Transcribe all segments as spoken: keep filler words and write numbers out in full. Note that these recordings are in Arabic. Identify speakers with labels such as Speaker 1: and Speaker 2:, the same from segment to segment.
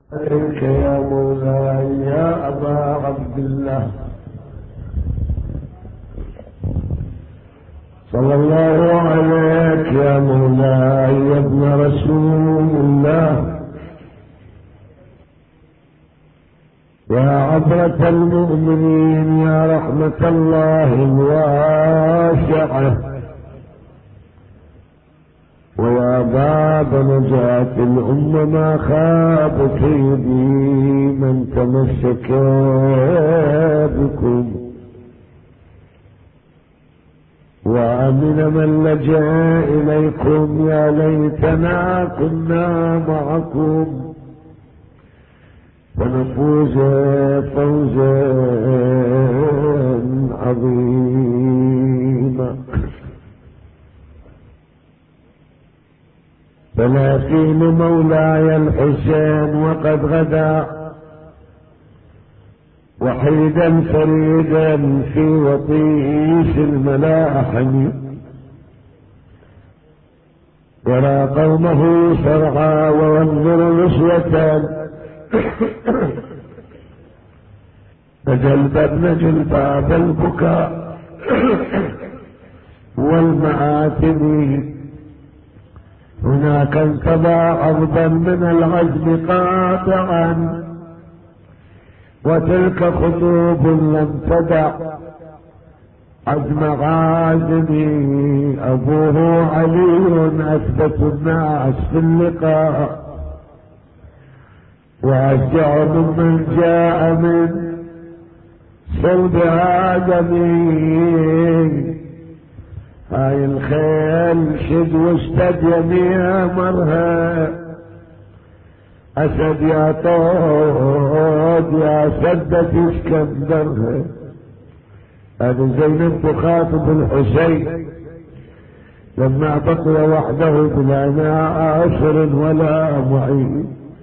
Speaker 1: عليك يا مولاي يا أبا عبد الله صلى الله عليك يا مولاي يا ابن رسول الله يا عبرة المؤمنين يا رحمة الله الواسعة ويا باب نجاة الأمة ما خاب كيدي من تمسك بكم وأمن من لجأ إليكم يا ليتنا كنا معكم ونفوز فوزا عظيما. ثلاثين مولاي الحسين وقد غدا وحيدا فريدا في وطيس الملاحم يرى قومه سرعى وينظر نسوة فجلببن جلباب البكاء والمآثم هناك انقضى عرضا من العزم قاطعا وتلك خطوب لم تدع عزم غازمي أبوه علي أثبت الناس في اللقاء وأشجع ممن جاء من صلب آدمي. هاي الخيل شد واشتد يميها مرها أسد يا طود يا سدة اسكندرها. هذا زينب تخاطب الحسين لما بقي وحده بلا ناصر ولا معين.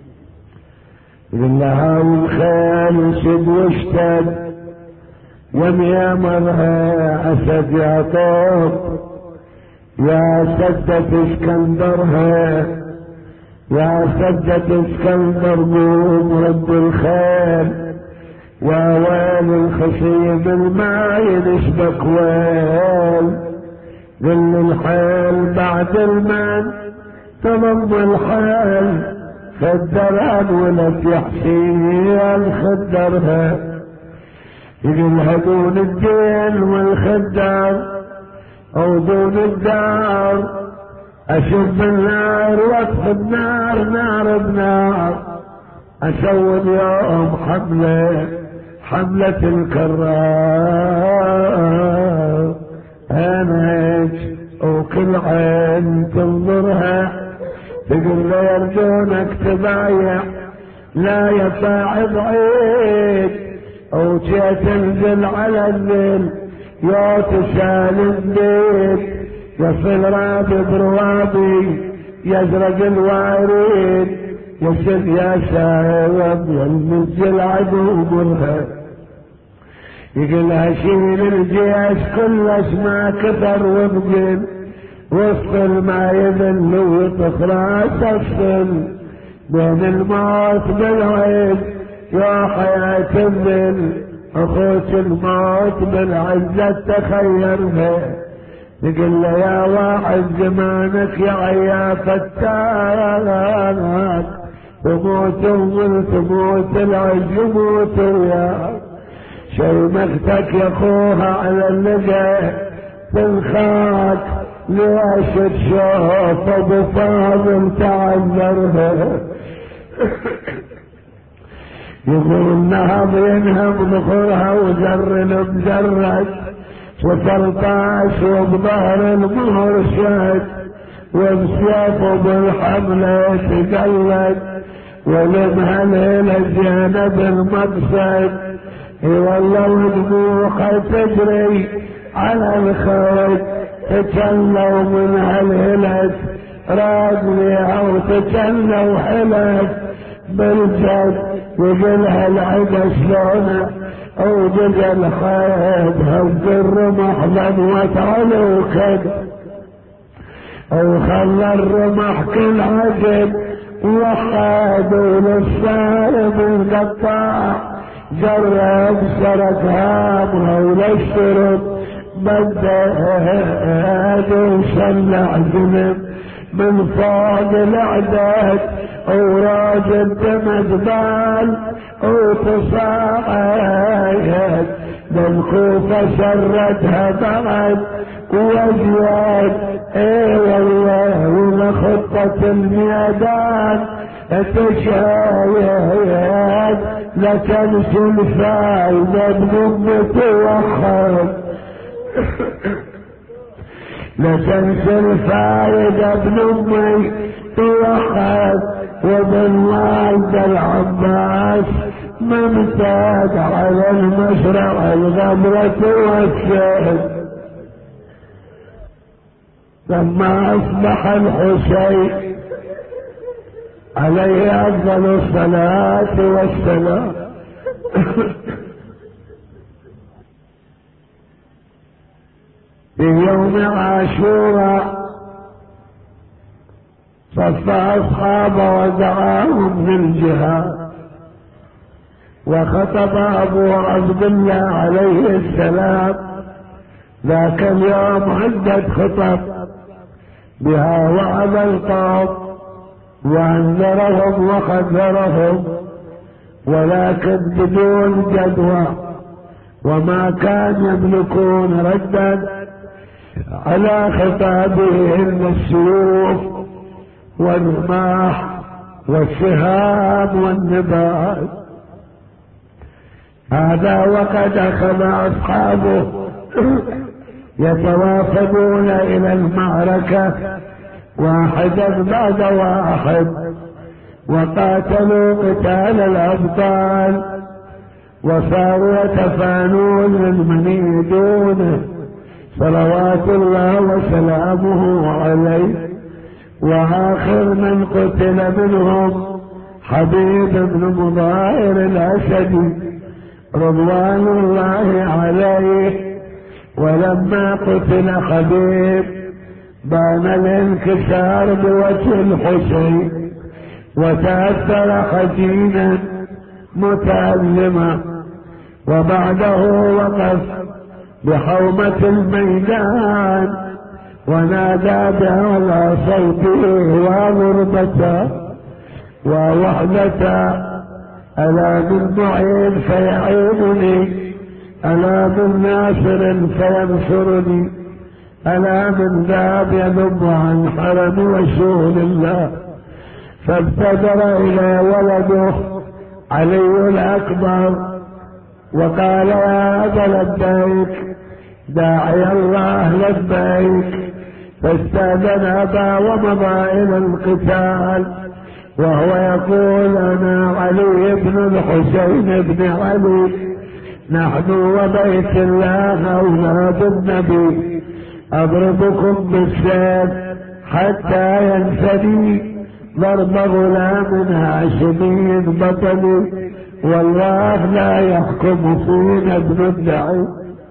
Speaker 1: إلا هاي الخيل شد واشتد يميها مرها أسد يا طود يا سدة اسكندرها يا سدة اسكندر قوم رب الخيل يا ويل الخصيب الماء يشبك ويل ذل الحيل بعد المن تضم الحيل خدرها ولد يحسين خدرها يقلها دون الدين والخدار او دون الدار اشوف النار واطفي النار نار بنار اسوي اليوم حملة حملة الكرار هناك وكل عين تنظرها تقول له يرجونك تبايع لا يصاعد عيد او تنزل على الليل يا تسال البيت يصل رابي بروابي يزرق الوارد يسد يا شايب يلمز العدو مرها يقلها شيل الجيش كل اسماء كثر وبقل وسط ما يذل ويطف راس الصل بين الموت بالعين يا حياة الذل اخوك الموت بالعزة تخيرها. يقول له يا واحد زمانك يا عيا فتاك تموت وظل تموت العز يموت وياك شيمختك يا اخوها على اللقا تنخاك ليش تشوف ابو فاضل تعذرها. يقول النهض ينهب ظهرها وزر بزرك وتلطاش وبظهر المهر شاد وبسيافه بالحملة تقلد ولمها ليلة جانب المقصد والله ودموعها تجري على الخوت تجلوا من هالهلت راجلها وتجلوا حلت بالجد يقلها العدا شلونه او بقى الخيب هز الرمح ضموت على وكد او خلى الرمح كل عجب وحاد للصارم القطاع جرب سرق هامها وللشرب بدأت وصلع ذنب من فوق الاعداد وراجل تمجبال وتصاعد للكوفة سردها بعد وزياد اي والله ولخطة الميدان تشاهد لا تنسى الفايدة بنمة وحد لا تنسى الفايدة بنمي وحد وبالوالد العباس ممتاز على المشرع الغمرة والشهد. لما اصبح الحسين عليه افضل الصلاة والسلام في يوم عاشوراء صف اصحابه ودعاهم بالجهاد، وخطب ابو عبد الله عليه السلام ذاك اليوم عدة خطب بها وعظ القوم وانذرهم وخذرهم، ولكن بدون جدوى، وما كان يملكون ردا على خطابهم السيوف والرماح والسهام والنبال. هذا وقد اخذ اصحابه يتوافدون الى المعركة واحدا بعد واحد، وقاتلوا قتال الابطال وصاروا يتفانون من يريدونه صلوات الله وسلامه عليه. واخر من قتل منهم حبيب بن مظاهر الاسدي رضوان الله عليه. ولما قتل حبيب بان الانكسار بوجه الحسين وتأثر حزينا متألما، وبعده وقف بحومة الميدان ونادى بأعلى صوته وغربته ووحدته: ألا من معين فيعينني، ألا من ناصر فينصرني، ألا من ذاب يذب عن حرم رسول الله. فابتدر إلى ولده علي الأكبر وقال: يا أبا لبيك، داعي الله لبيك. فاستأذن أبا ومضى إلى القتال وهو يقول: أنا علي بن الحسين بن علي، نحن وبيت الله أولاد النبي، أضربكم بالسيف حتى ينفدي ضرب غلام هاشمي بطل، والله لا يحكم فينا ابن الدعي.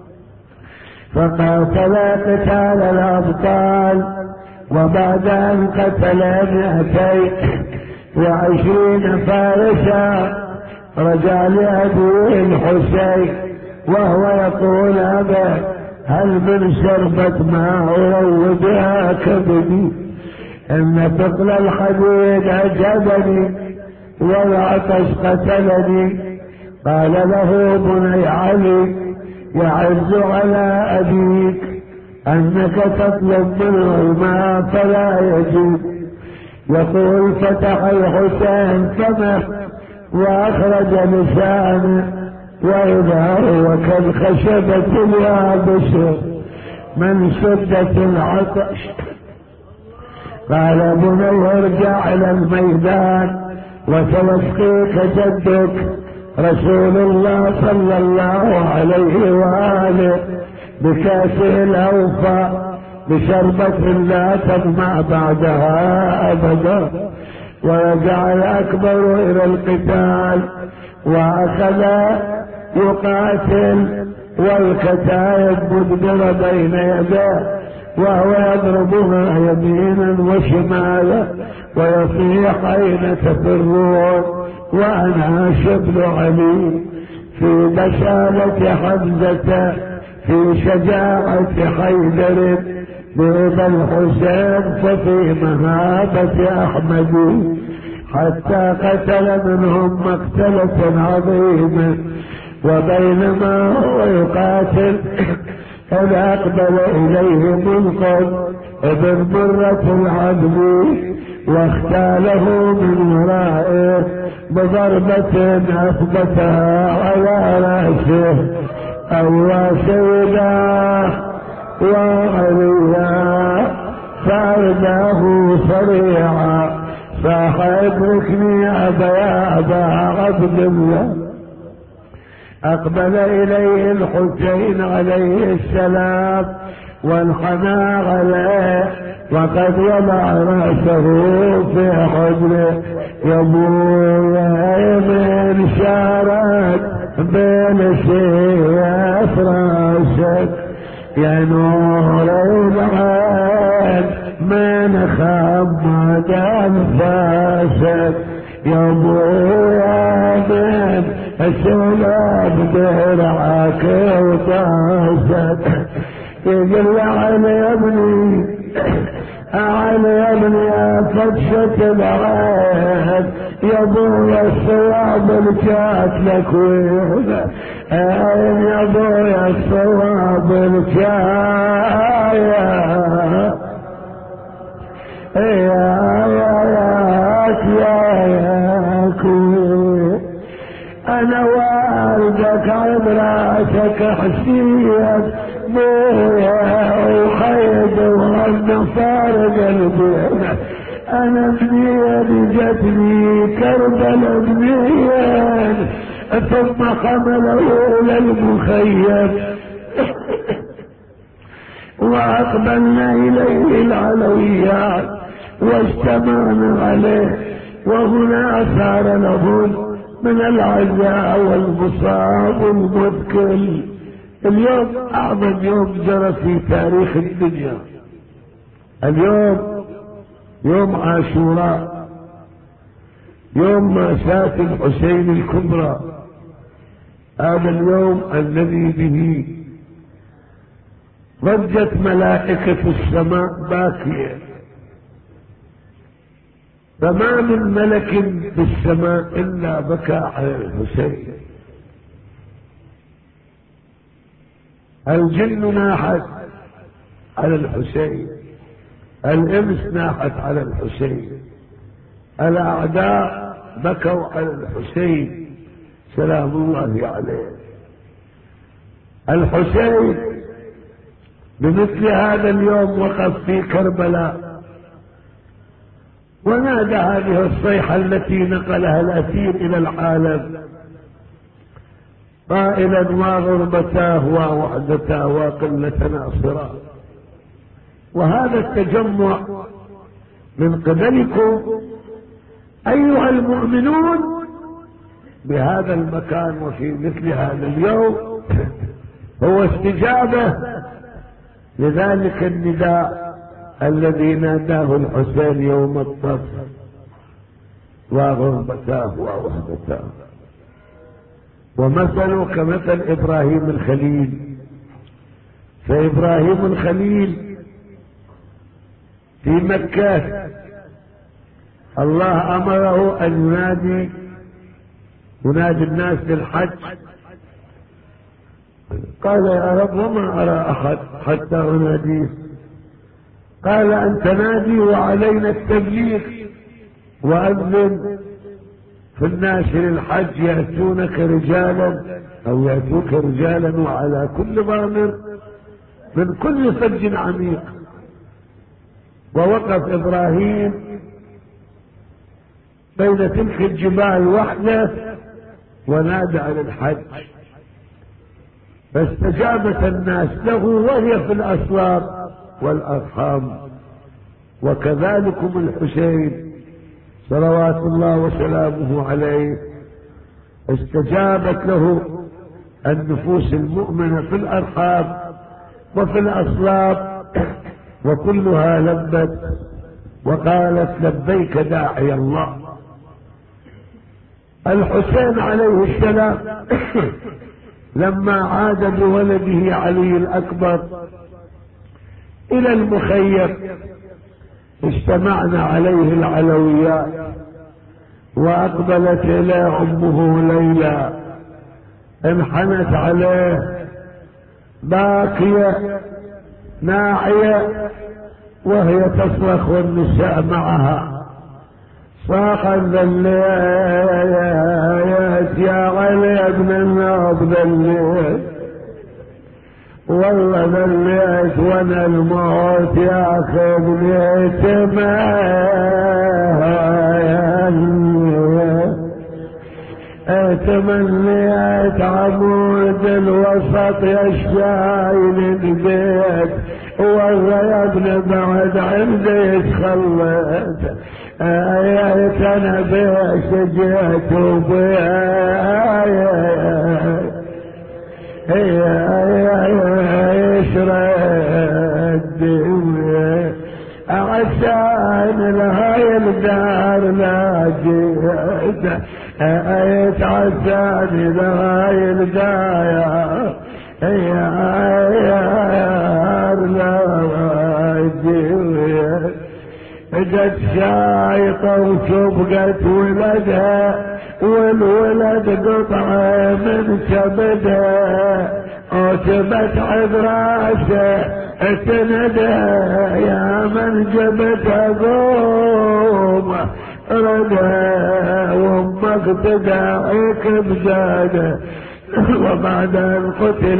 Speaker 1: فقاتل قتال الأبطال، وبعد أن قتل مئتين وعشرين فارسا رجع لأبيه الحسين وهو يقول: أبا، هل من شربة ماء أروضها كبدي؟ إن ثقل الحديد أجبني والعطش قتلني. قال له: بني علي، يعز على أبيك أنك تطلب منه الماء فلا يجيب. يقول: فتح الحسين فمه وأخرج لسانه وإذا هو كالخشبة اليابسة من شدة العطش. قال: بني ارجع إلى الميدان وسيسقيك جدك رسول الله صلى الله عليه وآله بكاسه الأوفى بشربة لا تظمأ بعدها أبدا. ورجع الأكبر إلى القتال وأخذ يقاتل والكتائب مدبرة بين يديه، وهو يضربها يمينا وشمالا ويصيح أين تفرون وأنا شبل علي في بسالة حمزة في شجاعة حيدر بيض الحسين ففي مهابة أحمد حتى قتل منهم مقتلة عظيمة وبينما هو يقاتل إذ أقبل إليه منقذ ابن مرة العبد واختاله من ورائه بضربة أثبتها على رأسه أيها سيداه وعليا فأرداه صريعا صاح ادركني أبا يا أبا عبد الله. أقبل إليه الحسين عليه السلام وانحنى عليه وقد وضع رأسه في حجره يبويا من شارك بين سيف راسك يا نور العين من خمد أنفاسك يا ابويا من السلام درعك وطاسك يقول علي يا ابني علي يا ابني يا فتشة العين يا ابويا الصواب الكات لك وين يا ابويا الصواب الكات يا يا يا كوي انا والدك عبراتك حسين بويا وخيد وانا فارق قلبي انا منين جتني كربلا منين ثم حمله للمخيم واقبلنا اليه العلويات واجتمعنا عليه وهنا صار لهم من العزاء والمصاب المذكر. اليوم اعظم يوم جرى في تاريخ الدنيا، اليوم يوم عاشوراء، يوم مأساة الحسين الكبرى. هذا اليوم الذي به ضجت ملائكة السماء باكية، فما من ملك في السماء إلا بكى على الحسين. الجن ناحت على الحسين، الإنس ناحت على الحسين، الأعداء بكوا على الحسين سلام الله عليه. الحسين بمثل هذا اليوم وقف في كربلاء ونادى هذه الصيحة التي نقلها الأثير إلى العالم قائلا وغربتاه ووحدتاه وقلة ناصرا. وهذا التجمع من قبلكم أيها المؤمنون بهذا المكان وفي مثل هذا اليوم هو استجابة لذلك النداء الذي ناداه الحسين يوم الطف وغربتاه ووحدتاه. ومثله كمثل إبراهيم الخليل، فإبراهيم الخليل في مكة الله أمره أن ينادي ينادي الناس للحج، قال يا رب وما أرى أحد حتى أناديه، قال أن تنادي وعلينا التبليغ وأذن في الناس للحج يأتونك رجالا أو يأتوك رجالا وعلى كل ضامر من كل فج عميق. ووقف إبراهيم بين تلك الجبال وحده ونادى على الحج، فاستجابت الناس له وهي في الأسواق والأرحام. وكذلكم الحسين صلوات الله وسلامه عليه استجابت له النفوس المؤمنة في الأرحام وفي الأصلاب وكلها لبت وقالت لبيك داعي الله. الحسين عليه السلام لما عاد بولده علي الأكبر إلى المخيم اجتمعنا عليه العلويات، وأقبلت إليه أمه ليلى، انحنت عليه باكية ناعية وهي تصرخ والنساء معها، صاحا ذليت يا علي ابن النوب ذليت، والله ذليت وانا الموت ياخذني تمنيت عمود الوسط يشايل البيت، والله يا ابن بعد عندي تخلت، ايات انا بيش جيت وبيش رد عشان لهاي الدار لا جيت، ايت عشان لهاي الدار يا لا جيت، اجت شايطة وشبقت ولدها، والولد قطعة من كبدها، وجبت عبراسه اسندها، يا من جبت قوم ردها، وامك تداعيك بزاده. وبعد ان قتل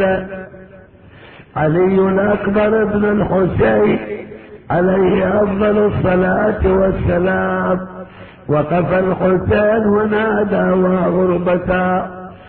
Speaker 1: علي الاكبر ابن الحسين عليه افضل الصلاة والسلام، وقف الحسين ونادى وغربتا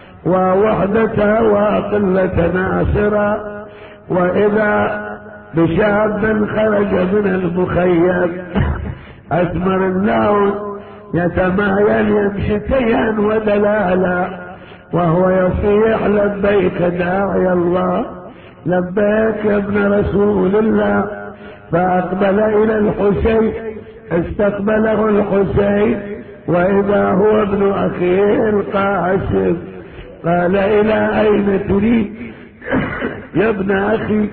Speaker 1: ووحدتا وقلة ناصرا، واذا بشاب خرج من المخيم اسمر اللون يتمايل يمشي كيا ودلالا، وهو يصيح لبيك داعي الله، لبيك يا ابن رسول الله. فأقبل إلى الحسين، استقبله الحسين وإذا هو ابن أخيه القاسم، قال إلى أين تريد يا ابن أخي؟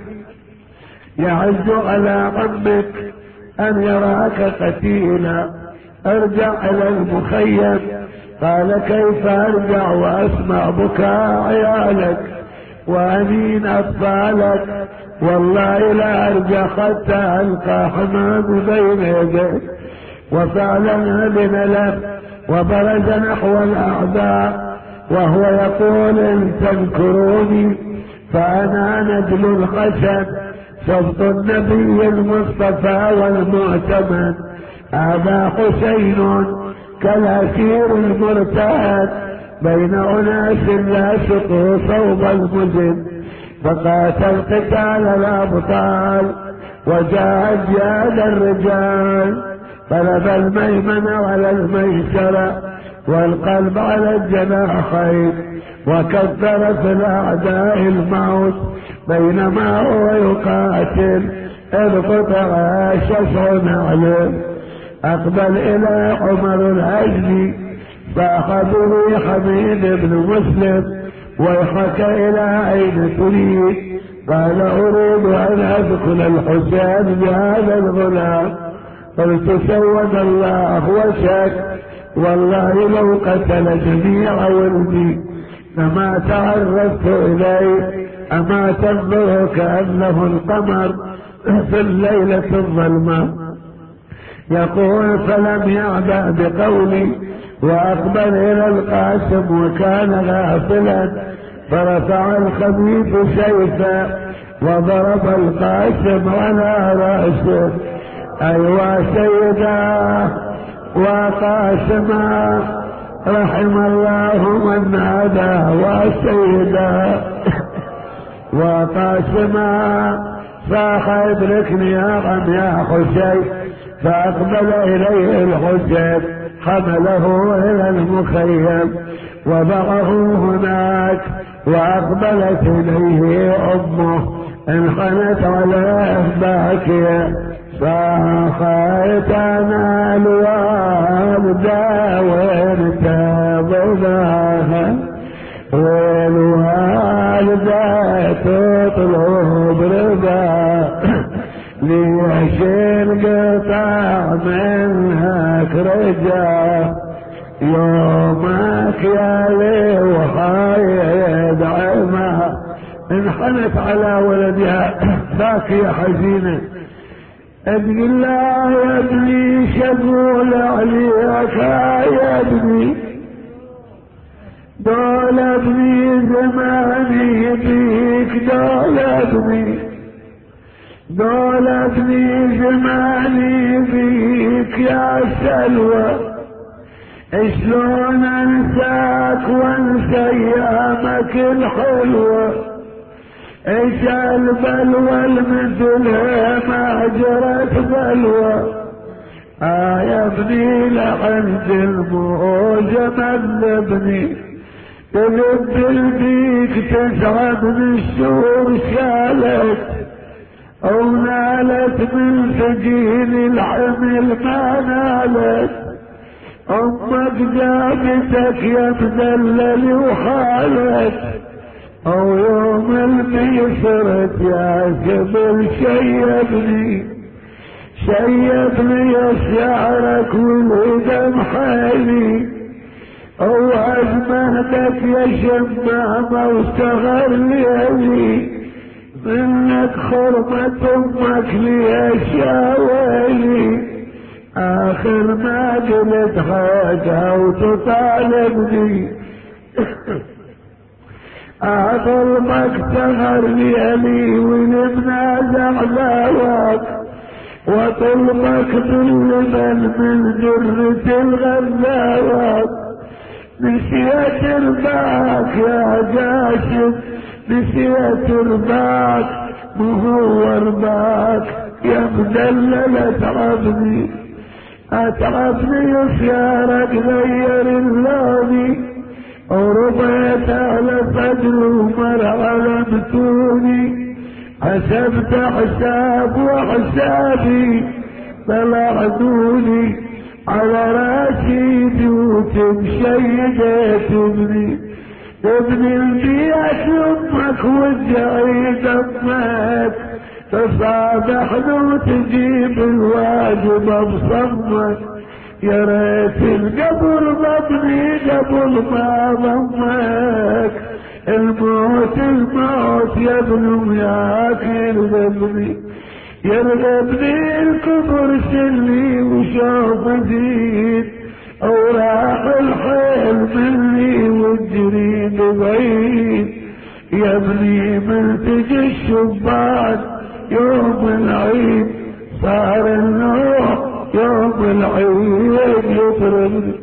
Speaker 1: يعز على عمك أن يراك قتيلا، ارجع إلى المخيم. قال كيف أرجع وأسمع بكاء عيالك وأنين أطفالك؟ والله لا أرجع حتى ألقى حمام بين يديك. وفعلا أذن له وبرز نحو الأعداء وهو يقول إن تذكروني فأنا نجل الخشب، سبط النبي المصطفى والمعتمد، هذا حسين كالأسير المرتهن بين أناس لا شقوا صوب المزن. فقاتل قتال الأبطال وجاء جاد الرجال، طلب الميمن على الميسرة والقلب على الجناحين، وكثر في الأعداء الموت بينما هو يقاتل إذ قطع شسع نعله. أقبل إلى عمر الهجلي فأخذه حميد بن مسلم ويحك إلى أين تريد؟ قال أريد أن أدخل الحسين بهذا الغلام. قلت سود الله وشك، والله لو قتل جميع ولدي فما تعرفت إليه، أما تنظر كأنه القمر في الليلة الظلمة. يقول فلم يعبأ بقولي وأقبل إلى القاسم وكان غافلا، فرفع الخبيث سيفا وضرب القاسم على رأسه. أيوا سيدا وقاسما رحم الله من نادى وسيدا وقاسما صاح ادركني يا غم يا حسين. فأقبل إليه الحسين حمله إلى المخيم وضعه هناك، وأقبلت إليه أمه انحنت على باكية صاحت انا الوالدة وانت ضناها، والوالدة تطلب رضا ليش انقطع منك رجا، يومك يا لي وحايد عما. انحنت على ولدها باكية حزينة تقول لا يا ابني شغول عليك يا ابني، دول ابني زماني بيك، دول ابني دول ابني زماني بيك يا سلوى، شلون انساك وانسى ايامك الحلوة، ايش البلوى المثلها ما جرت بلوى، آه يا ابني لعند الموجة مذبني، تلب البيك تسعى من الشهور شالت، او نالت من سجين الحمل ما نالت، امك جابتك يا مدلل وحالت، او يوم الميسرت يا قبل شيبني شيبني شعرك والهدم حالي، او ازمهتك يا شمامة واستغر ليلي، منك خرمة امك لي شاويلي، اخر ما قلت حاجة وتطالبني اظلمك سهر ليلي ولمنازع ذاك، وطلبك باللبن من جرة الغذاوات، نسيت رباك يا جاسم نسيت رباك مهو رباك يا مدلل اتعبني اتعبني وسيارك غير اللوني، وربيت على فجر ومر على متوني، حسبت حساب وحسابي طلعتوني على راسي دوت مشيدة ابني، ابني البيت امك وادعي دمك، تصادحنا وتجيب الواجب بصمك، يا ريت القبر ضمني قبل ما ضمك، الموت الموت يا ابن وياك يرغبني يرغبني الكبر سلي وشوف زيد، اوراق الحيل مني والجريد بعيد، يا ابني من تجي الشبان يوم العيد صار النوح يوم العيد يطربني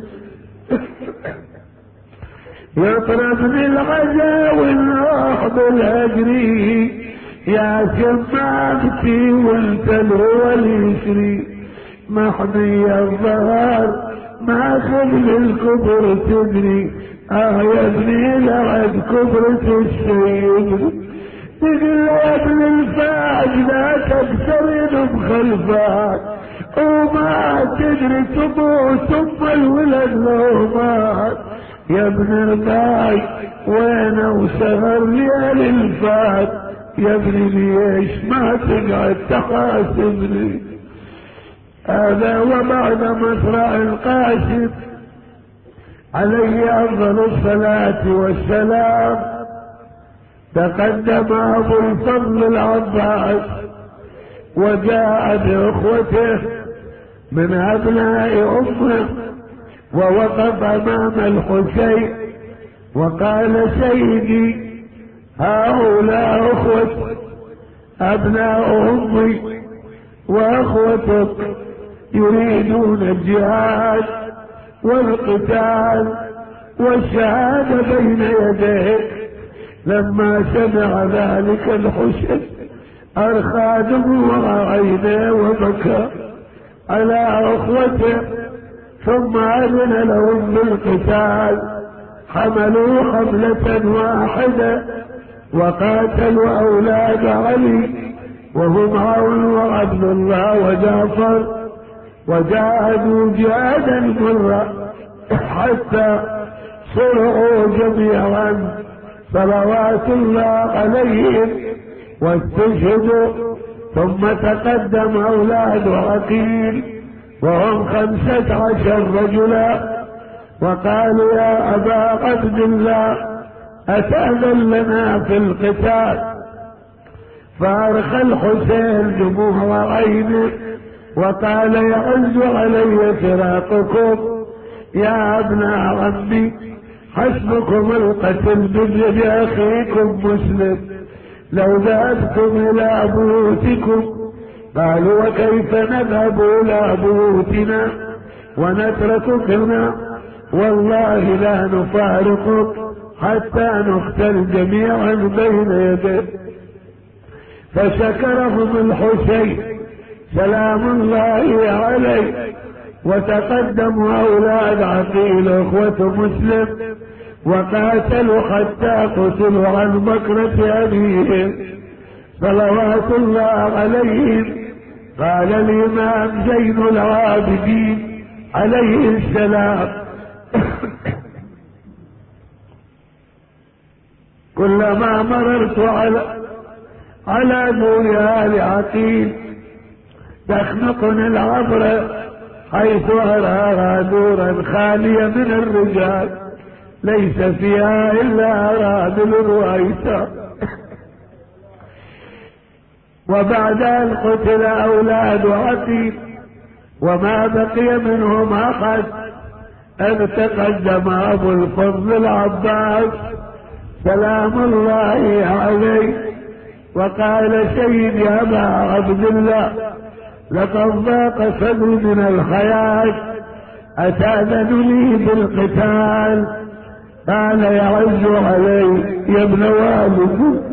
Speaker 1: يطربني الغزا والنوح بالهجري، يا شمامتي وانت الهوى اليسري، محمي الظهر ما قبل الكبر تدري، اه يا ابني لعد كبرة السيد، تقول يا ابن الفاج لا تكسرين بخلفاك، وما تدري تموت ثم الولد لو مات، يا ابن الباي وين وسهر ليالي الفات، يا ابني ليش ما تقعد تحاسبني. هذا وبعد مصرع القاسم عليه افضل الصلاة والسلام تقدم ابو الفضل العباس وجاء باخوته من ابناء امه، ووقف امام الحسين وقال سيدي هؤلاء اخوتي ابناء امي واخوتك يريدون الجهاد والقتال والشهادة بين يديك. لما سمع ذلك الحسين ارخى دموع عينيه وبكى على اخوته، ثم اذن لهم بالقتال، حملوا حملة واحدة وقاتلوا أولاد علي وهم عون وعبد الله وجعفر، وجاهدوا جهادا مرا حتى صرعوا جميعا صلوات الله عليهم واستشهدوا. ثم تقدم أولاد عقيل وهم خمسة عشر رجلا وقالوا يا أبا عبد الله أتأذن لنا في القتال؟ فأرخى الحسين دموع عينه وقال يعز علي فراقكم يا ابناء عمي، حسبكم القتل بيد أخيكم مسلم، لو ذهبتم إلى بيوتكم. قالوا وكيف نذهب إلى بيوتنا ونترككنا؟ والله لا نفارقك حتى نقتل جميعا بين يديه. فشكرهم الحسين سلام الله عليه، وتقدموا أولاد عقيل أخوة مسلم وقاتلوا حتى قتلوا عن بكرة أبيهم صلوات الله عليهم. قال الإمام زين العابدين عليه السلام كلما مررت على على دور آل عقيل تخنقني العبرة حيث أراها دورا خالية من الرجال ليس فيها إلا أرادل الرؤيساء. وبعد أن قتل أولاد عقيل وما بقي منهم أحد أن تقدم أبو الفضل العباس سلام الله عليه وقال سيدي أبا عبد الله لقد ضاق صدري من الحياة، أتأذن لي بالقتال؟ قال يعز علي يا ابن والدي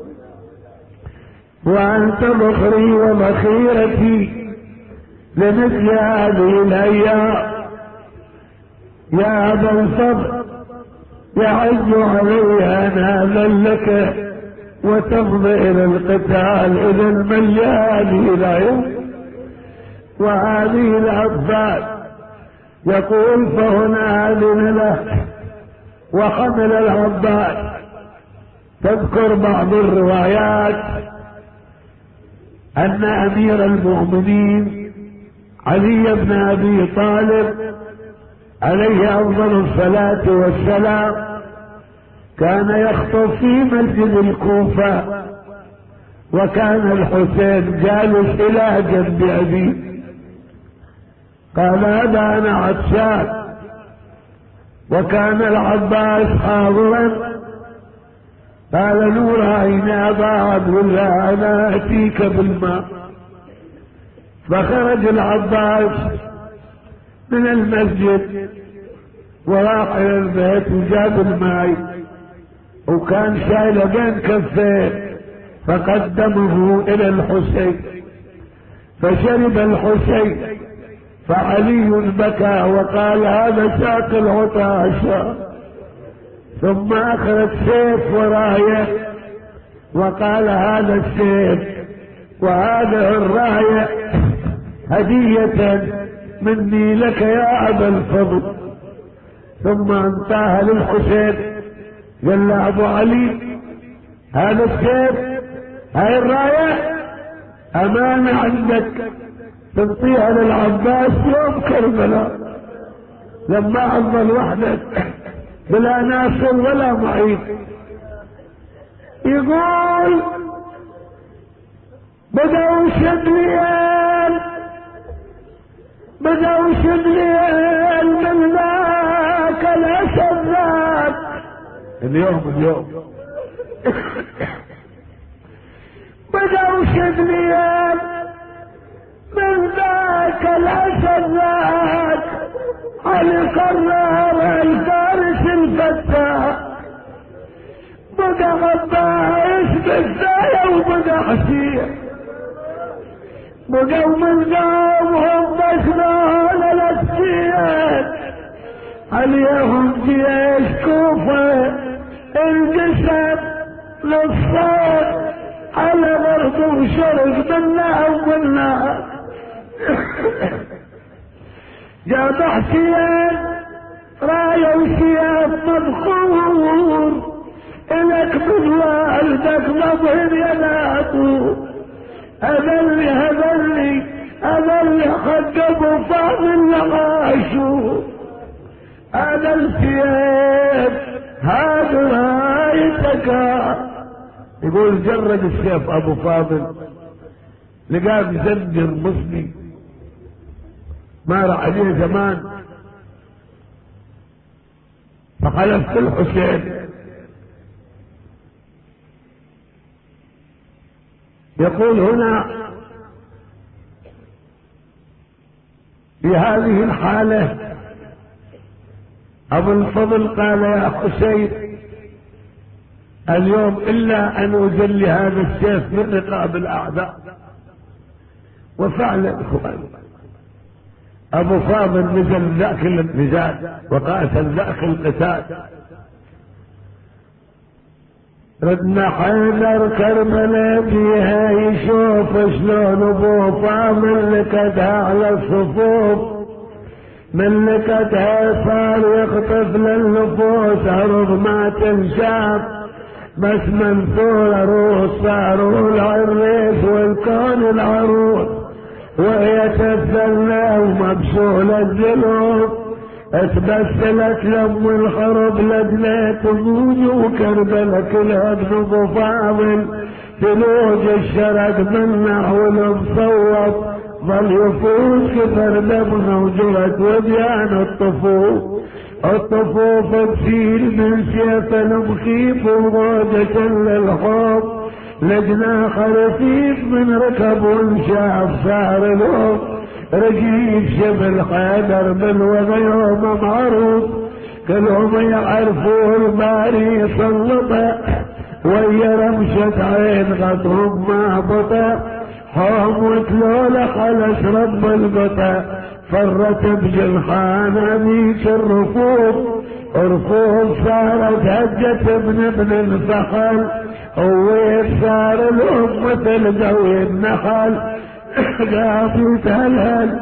Speaker 1: وأنت مخري ومخيرتي لمثل هذه الأيام. يا أبا الفضل يعز علي أن آذن لك وتفضي إلى القتال إذا من هذه الأيام وهذه الأطفال. يقول فهنا أذن له وحمل العباس. تذكر بعض الروايات أن أمير المؤمنين علي بن أبي طالب عليه أفضل الصلاة والسلام كان يخطب في مسجد الكوفة، وكان الحسين جالس إلى جنب أبيه. قال هذا أنا عطشان، وكان العباس حاضرا. قال نور عين أبا عبد الله أنا أتيك بالماء. فخرج العباس من المسجد وراح إلى البيت وجاب الماء وكان شايل بين كفيه فقدمه إلى الحسين فشرب الحسين. فعلي بكى وقال هذا ساق العطاشة. ثم أخذ سيف وراية وقال هذا السيف وهذه الراية هدية مني لك يا أبا الفضل. ثم انتهى للحسين قال له أبو علي هذا السيف هاي الراية أمانة عندك تنطيها للعباس يوم كربلاء لما أفضل وحدك بلا ناصر ولا معين. يقول بدأوا شبليان بدأوا شبليان من ذاك الأسد ذاك اليوم اليوم بدأوا شبليان من ذاك الأسد ذاك علي قرر الفارس الفتاح. بدا عباس بالزايا وبدا حسين بقوا من قومهم بشران الاسياد عليهم جيش كوفة انقسم للصيد على الارض وشرق بالله وبالله. جاب حسين رايه وسياف مذكور إلك من والدك مظهر ينادو. أذلي أذلي أذلي خدموا فاضل لغاشو. هذا السيف هذا رايتك. يقول جرد السيف أبو فاضل لقاه مزنجر مصني مار عليه زمان، فحلفت الحسين. يقول هنا في هذه الحالة أبو الفضل قال يا حسين اليوم إلا أن أجلي هذا السيف من رقاب الأعداء. وفعلا إخوان أبو فاضل نزل ذاك النزال وقاتل ذاك القتال. ردنا حيدر كرمنا بيها يشوف شلون ابو فاضل لكتها على الصفوف، من لكتها صار يخطف للنفوس عرض ما تنشاف، بس منثور روس صاروا العريس والكون العروس، وهي تفلنا ومبسولة الذنوب. اتبسلت لم الحرب لجلت موج وكربلة كلها بنبو فاضل، ثلوج الشرق منع والمصوب ظل يفوز كفر دمها وجرت وديان الطفوف. الطفوف تسيل من سيف المخيف وغودة للحب، لجنا خرفيف من ركب وانشاف صار الهم، رجيب شبل حيدر بالوضع يوم معروف، كلهم يعرفوا الباري سلطه، ويا رمشة عين غطهم ما بطا، حوم وتلولة خلص رب القطع، فرت بجلحان ذيك الرفوف، رفوف صارت هجت ابن ابن الفخل، ويت صار الام مثل قوي النخل، قافت هلهل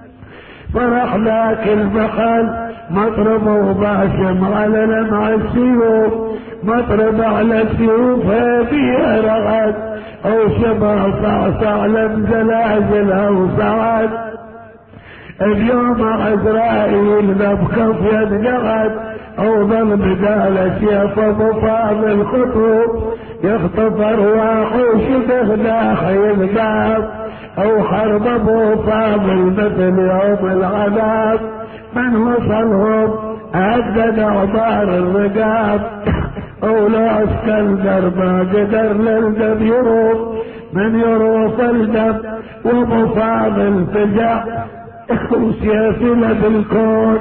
Speaker 1: فرح ذاك البخل، مطرب وباسم على لمع السيوف، مطرب على السيوف فيها رغد، او شبه صعصع لمزلازلها وصعد. اليوم عزرائيل بكف ينقعد، او ظل بدال سيف ابو فاضل خطوب، يخطف ارواح وشبه داخل الباب، او حرب ابو فاضل مثل يوم العذاب، من وصلهم هدد اعبار الرقاب، او لو اسكندر ما قدر للدم يروف، من يروف الدم وابو فاضل فزع، وسيفنا بالكون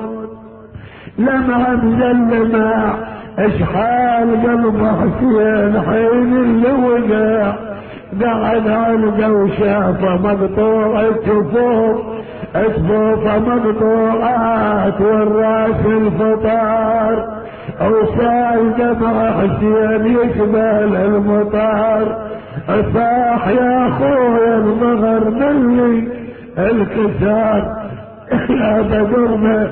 Speaker 1: لمع مجلمع، اشحال قلب حسين حين اللي وقع، قعد علقه وشافه مقطوع الجفوف، الجفوف مقطوعات والراس الفطار، وسال دمع حسين يشبال المطار، صاح يا اخويا المغر مني الكسار يا بدرنا،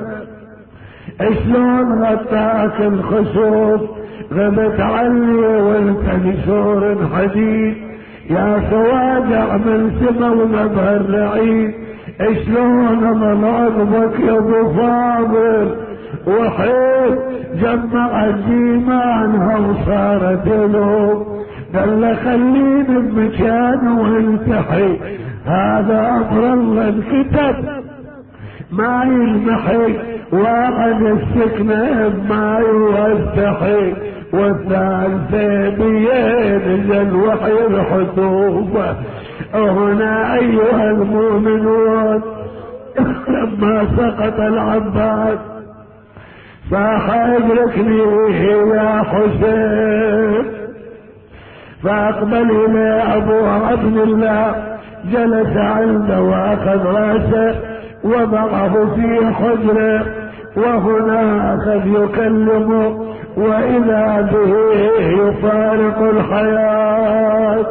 Speaker 1: شلون غطاك الخسوف، غبت عني وانت نشور حديد، يا سوادع من سما ونبهر رعيد، شلون منعظمك يا ابو فاضل، وحيد جمعت جيمانها وصارت الوب، قال خليني بمكان وانتحي، هذا امر الله انكتب ما يلمحي، واخذ السكنة بماي واستحي، والثالثة بينزل وحي الحسوبة. هنا ايها المؤمنون لما سقط العباس صاح ادركني يا حسين، فاقبل الى ابو عبد الله، جلس عنده واخذ راسه وضعه في حجره، وهنا اخذ يكلمه وإذا به يفارق الحياة.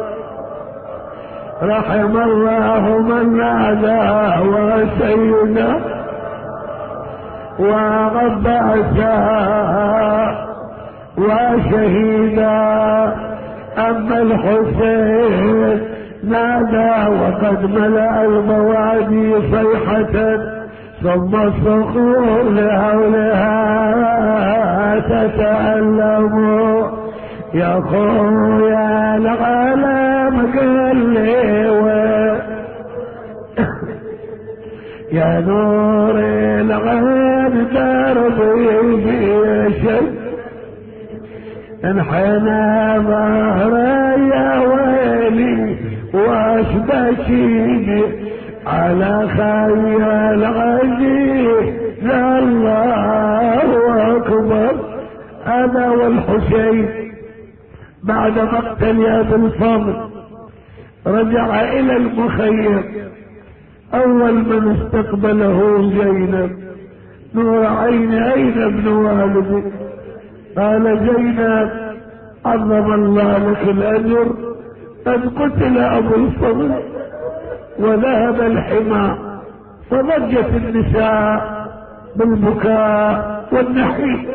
Speaker 1: رحم الله من نادى وسيدا وغب أساء وشهيدا. أما الحسين نادى وقد ملأ البوادي صيحة، ثم الصخور لهولها تتألم. يا خويا العالم قل لي يا نور العين دربي في شيء، انحنى ظهري يا ويلي واش بشيني على خيال عزيز. الله اكبر. انا والحسين بعد مقتل يا بالفضل رجع الى المخيم. اول من استقبله زينب. نور عيني اين ابن والدي؟ قال زينب عظم الله لك الاجر، قد قتل ابو الفضل وذهب الحمى. فضجت النساء بالبكاء والنحيب.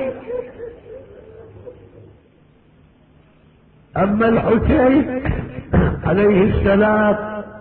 Speaker 1: اما الحسين عليه السلام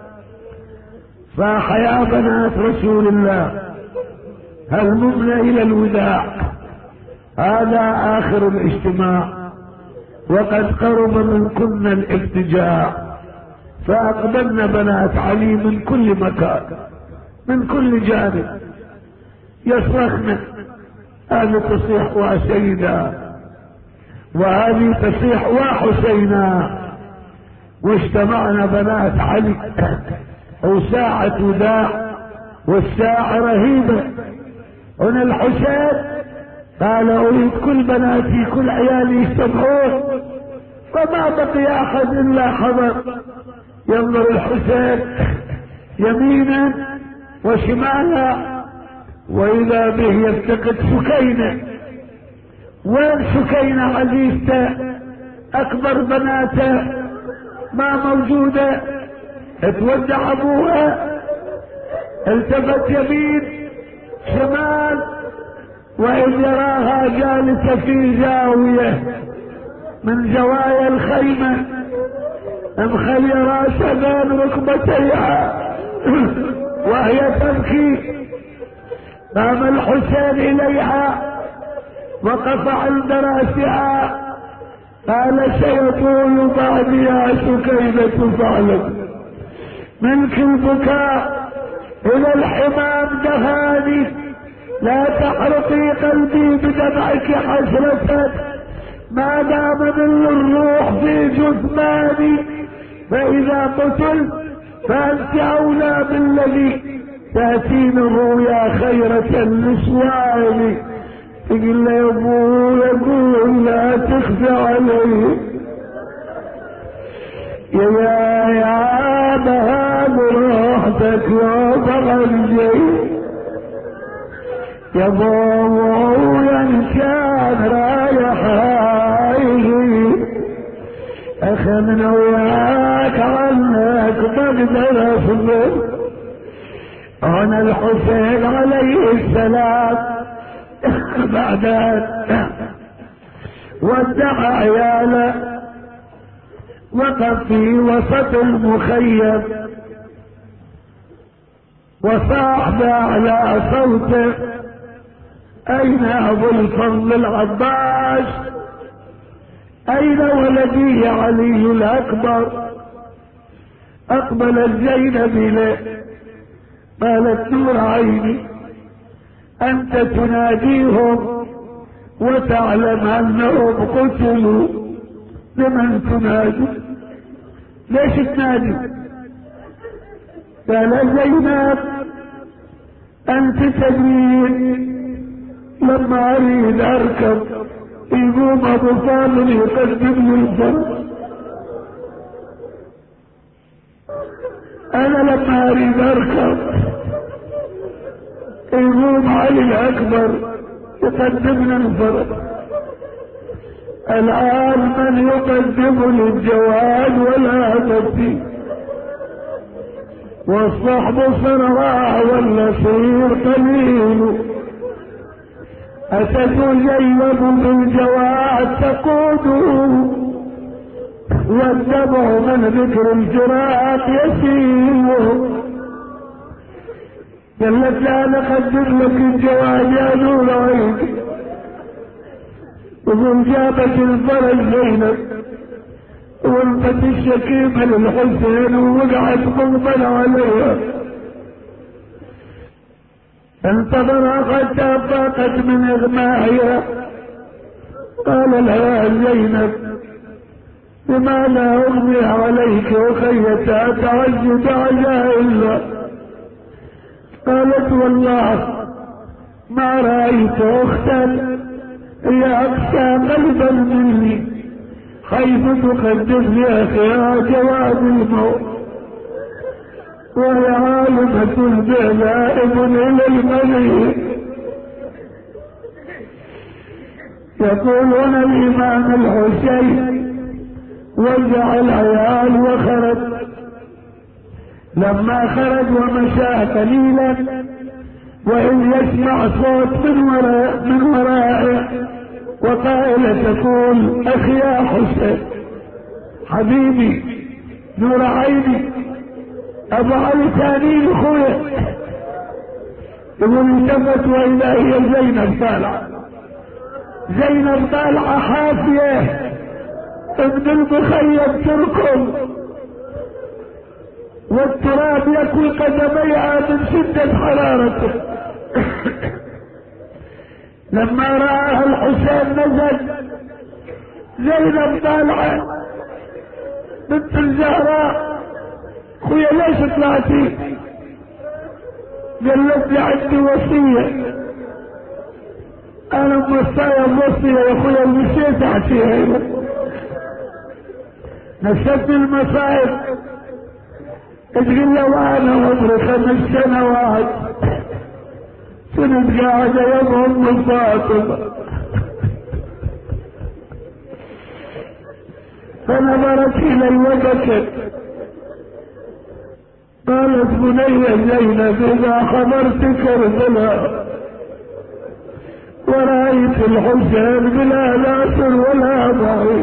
Speaker 1: صاح يا بنات رسول الله هل ممنا الى الوداع، هذا اخر الاجتماع وقد قرب منكن الابتجاع. فاقبلن بنات علي من كل مكان من كل جانب يصرخن، هذه تصيح وسيدا وهذه تصيح وحسينا. واجتمعنا بنات علي وساعة وداع والساعة رهيبة. هنا الحسين قال اريد كل بناتي كل عيالي يجتمعون، فما بقي احد الا حضر. ينظر الحسين يمينا وشمالا واذا به يفتقد سكينة. وين سكينة عزيزته اكبر بناته؟ ما موجودة. اتودع ابوها، التفت يمين شمال وإذ يراها جالسة في زاوية من زوايا الخيمة مخلي راسها بين ركبتيها وهي تبكي. قام الحسين إليها وقف عند راسها قال سيطول بعدي يا سكينة فعلا. منك البكاء إلى الحمام دهاني، لا تحرقي قلبي بدمعك حسرة ما دام من الروح في جثماني. فإذا قتلت فأنت أولى بالذي تأتينه يا خيرة النسوان. تقول له يا ابو يقول لا تخفى علي يا يا بهاد روحتك وبغلجي يا ابو ان كان رايح عايلي اخذنا وياك عنك بقدر اصبر. هنا الحسين عليه السلام بعد ودع عياله وقف في وسط المخيم وصاح بأعلى صوته اين ابو الفضل العباس؟ اين ولدي علي الاكبر؟ اقبلت زينب اليه قالت نور عيني انت تناديهم وتعلم انهم قتلوا، لمن تنادي؟ ليش تنادي؟ قال زينب انت تدرين لما اريد اركب يقوم ابو فاضل يقدم لي الفرس، انا لما اريد اركب يقوم علي الاكبر يقدمنا الفرس. الآن من يقدم للجواد ولا تبكي، والصحب صنعاء والنصير قليل، أتتزيد بالجواد تقوده، والدمع من ذكر الفراق يسيل. قالت لا نقدم لك الجواد يا نور عيني، ومن جابت الفرج زينب ورقت الشكيمة للحسين ووقعت مقبل عليها، انتظر حتى فاقت من اغمائها. قال لها يا زينب بما لا اغمي عليك اخيتا تعز بعجائل. قالت والله ما رايت اختا هي اقسى قلبا مني، حيث تقدم لي اخيها جواد الموت، وهي عالمة البلائم الى المني. يقولون الامام الحسين وزع العيال وخرج، لما خرج ومشى قليلا وإن يسمع صوت من وراء من ورائه وقائلة تقول اخي يا حسين حبيبي نور عيني ابو علي ثاني اخويا. يقول التفت واذا هي زينب طالعه، زينب طالعه حافيه ابن المخيم تركض والتراب يكوي قدميها من شدة حرارته. لما رآها الحسين نزل، زينب طالعة بنت الزهراء خويا ليش طلعتي؟ قالت لي عندي وصية، انا موصايا بوصية يا خويا ومشيت احكيها. نشفت المصائب تقول له وانا عمري خمس سنوات كنت قاعدة يا ام فاطمة، فنظرت الي وبكت. قالت بني زينب اذا حضرت كربلاء ورأيت الحسين بلا ناصر ولا ضعيف،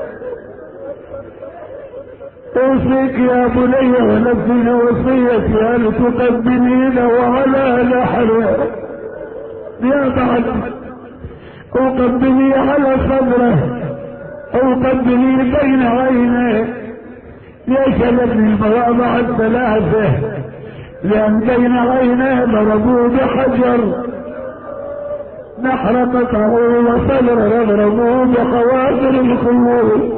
Speaker 1: اوصيك يا بني ونفذ وصيتي ان تقبلينه وعلى نحره، يا بعد اقبلي على صدره او قبلي بين عينيه. ليش لابن المواضع الثلاثه؟ لان بين عينيه ضربوه بحجر، نحر قطعه وصدره ضربوه بخواطر الخيول.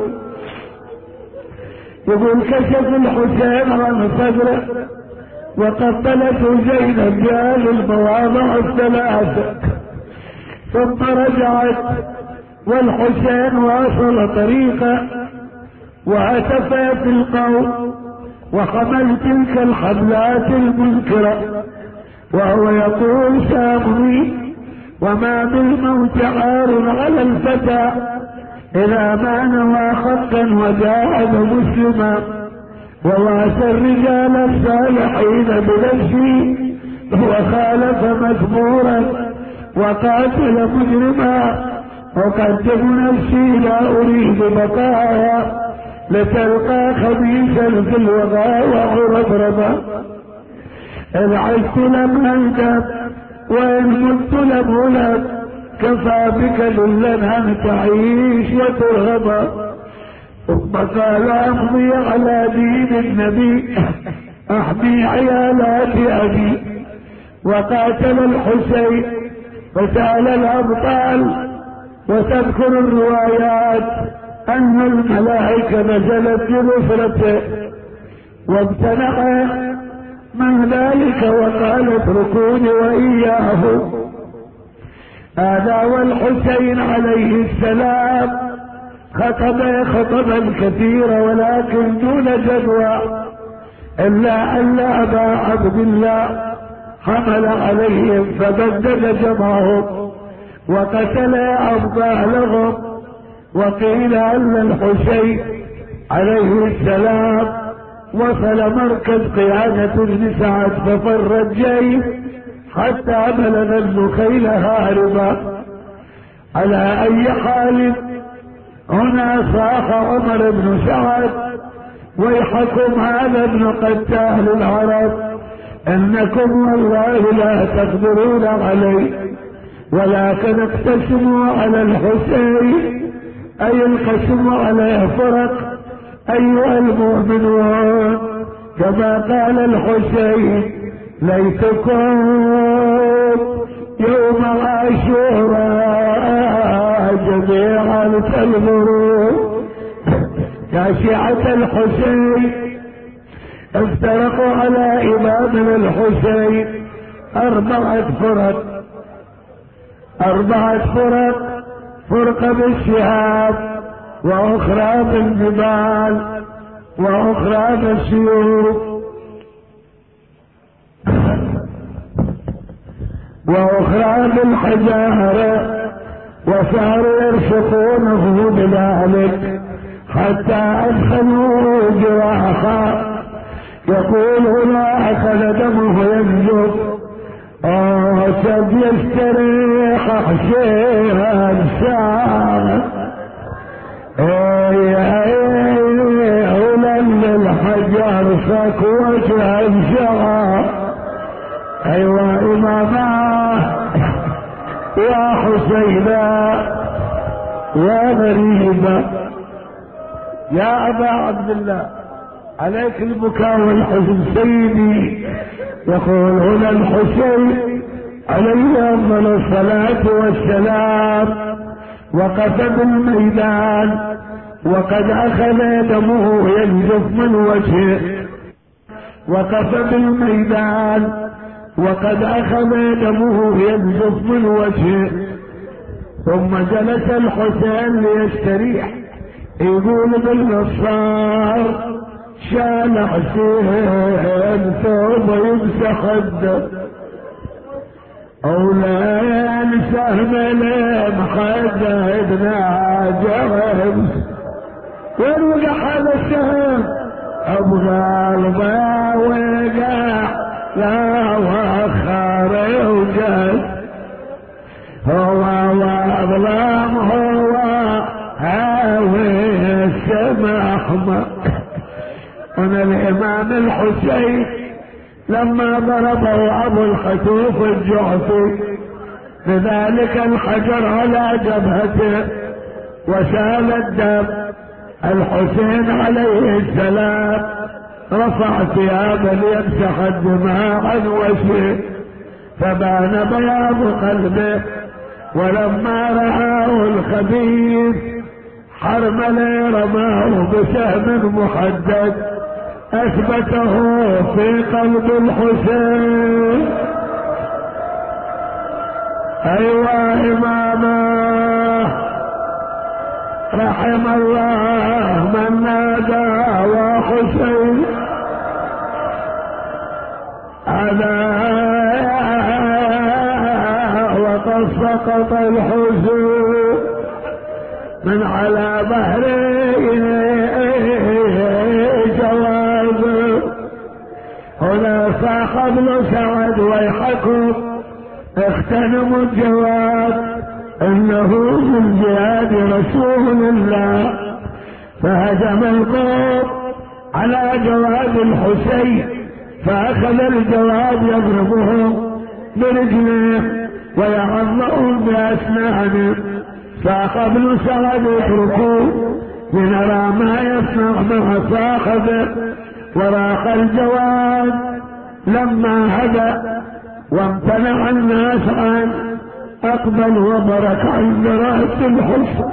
Speaker 1: يقول كشف الحسين عن صدره وقبلته زينب بهذه المواضع الثلاثة، ثم رجعت والحسين واصل طريقه وهتف في القوم وحمل تلك الحملات المنكرة وهو يقول سامري وما بالموت عار على الفتى إذا ما نوى حقا وجاهد مسلما وواسى الرجال الصالحين بنفسه وخالف مذمورا وقاتل مجرما وقدم نفسي لا أريد بقايا لتلقى خبيثا في الوغى وعربربا إن عشت لم أندم وإن مت لم أولد كفى بك ذلا أن تعيش وترهبا. ثم قال أمضي على دين النبي أحمي عيالات أبي. وقاتل الحسين وسأل الأبطال وتذكر الروايات أن الملائكة نزلت بنصرته وامتنع من ذلك وقال اتركوني وإياه. هذا والحسين عليه السلام خطب خطبا كثيرا ولكن دون جدوى إلا أن أبا عبد الله حمل عليهم فبدد جمعهم وقتل أبطالهم وقيل أن الحسين عليه السلام وصل مركز قيادة بن سعد ففر الجيش حتى بلغ النخيل هاربا. على أي حال هنا صاح عمر بن سعد ويحكم هذا ابن قتال العرب انكم والله لا تقدرون عليه ولكن اقتسموا على الحسين، اي القسموا على فرق ايها المؤمنون، كما قال الحسين ليتكم يوم عاشوراء جميعا تنظروا. يا شيعة الحسين افترقوا على امامنا الحسين اربعة فرق، اربعة فرق، فرقة بالشهاب واخرى بالجبال واخرى بالسيوف واخرى بالحجارة، وصاروا يرشقونه بذلك حتى ادخلوا جراحا. يقول هنا اخذ دمه ينزف اسد يستريح حسين ساعة ولن الحجر سكوة انشغى. ايوه اماما يا حسينا يا غريبة يا ابا عبد الله عليك البكاء والحزن سيدي. يقول هنا الحسين عليه افضل الصلاة والسلام وقف بالميدان وقد اخذ دمه ينزف من وجهه، وقف بالميدان وقد اخذ دمه ينزف من وجهه، ثم جلس الحسين ليستريح. يقول بالنصار شال حسين ثوب يمسح الدم اولان سهم لمحددنا جرم ويرجع هذا السهم ابغى البا وقع لا وخر وجد هو واظلم هو هاوي السماح. انا الامام الحسين لما ضربه ابو الخطوف الجعفي بذلك الحجر على جبهته وسال الدم، الحسين عليه السلام رفع ثيابه ليمسح الدماء عن وجهه فبان بياض قلبه، ولما رآه الخبيث حرمل رماه بسهم محدد اثبته في قلب الحسين. ايوا اماما رحم الله من نادى وحسين هذا وقد سقط الحزن من على ظهره جواب. هنا صاح ابن سعد ويحكم اغتنموا الجواب انه من جهاد رسول الله، فهجم القوم على جواد الحسين فاخذ الجواد يضربهم برجله ويعضهم باسنانه، صاح ابن سعد اتركوه لنرى ما يصنع مع صاحبه، وراح الجواد لما هدأ وامتنع الناس عنه اقبل وبرك عند راس الحسن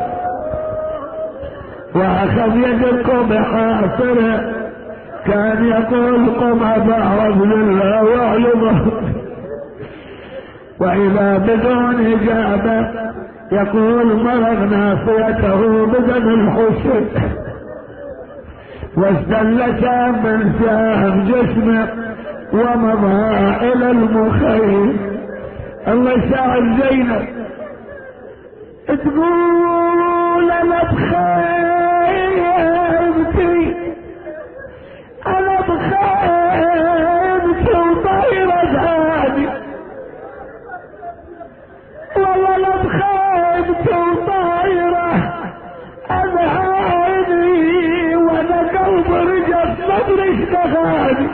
Speaker 1: واخذ يدك بحاصره، كان يقول قم ابا عبد الله واعلمه، واذا بدون اجابه يقول مرض ناصيته بدم الحسن واستل سام من سام جسمه ومضى الى المخيم. الله يساعد زينب تقول تقول انا بخيبتي انا بخيبتي وطايرة هادي، والله انا بخيبتي وطايرة انا هادي، وانا قلب رجف مدري ايش دخاني.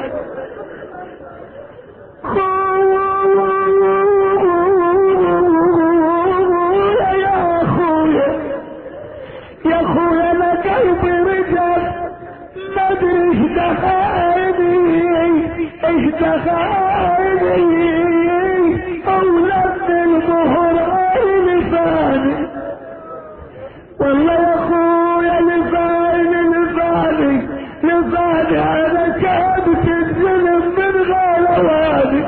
Speaker 1: يا اخويا انا قلبي رجل مدري ايش دخاني ايش دخاني، اولاد البهر عيني فاني، والله يا اخويا لفاني لفاني لفاني انا كابت الظلم من غلواني.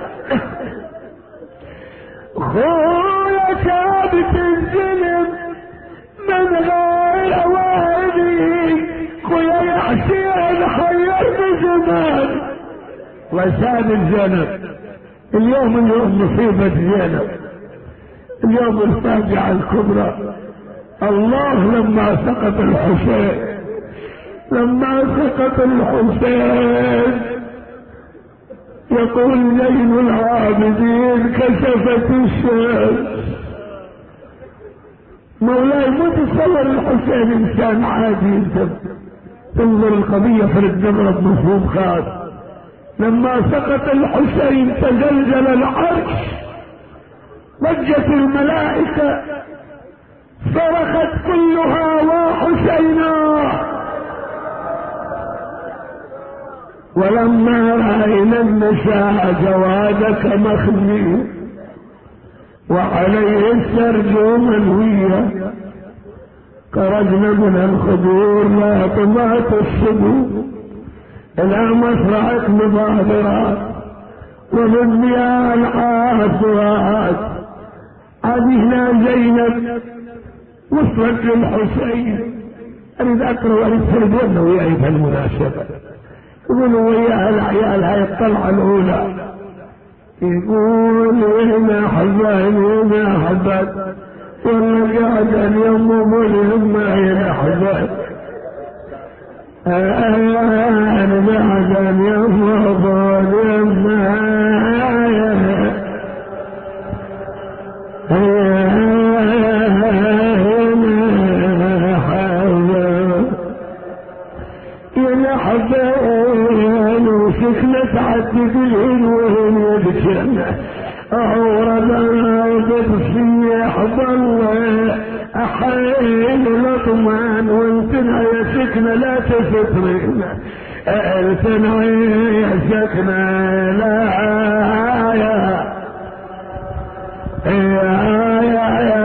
Speaker 1: اخويا كابت الظلم من غير وادي، خويا يا حسين حيرني زمان. وسام الزينب اليوم اليوم مصيبة زينب، اليوم الفاجعة الكبرى. الله لما سقط الحسين لما سقط الحسين يقول زين العابدين كشفت الشمس. مولاي مو تصور الحسين انسان عادي، انت تنظر القضية فرد نظرة بمفهوم خاص. لما سقط الحسين تزلزل العرش، ضجت الملائكة صرخت كلها وحسينا. ولما رأينا النساء جوادك مخزي وعليه السرج منوية، خرجنا من الخدور لا طمعت الصدور الى مصرعة مظاهرات ومن مياه الحافرات. هذه زينب وصلت للحسين. اريد اقرا واريد تربون وياي بهالمناسبة. يقولوا وياها العيال هاي الطلعة الاولى، يقول هنا حزان هنا حزان، والله قاعد اليوم مولهم معي الاحزان. انا قاعد اليوم مولهم معي يا حزان، وسكنت عدد الهنوين يبكينا عورة بصيح ضل احيل لطمان، وانتنا يا سكنة لا تفترين انتنا يا سكنة لا يا يا يا يا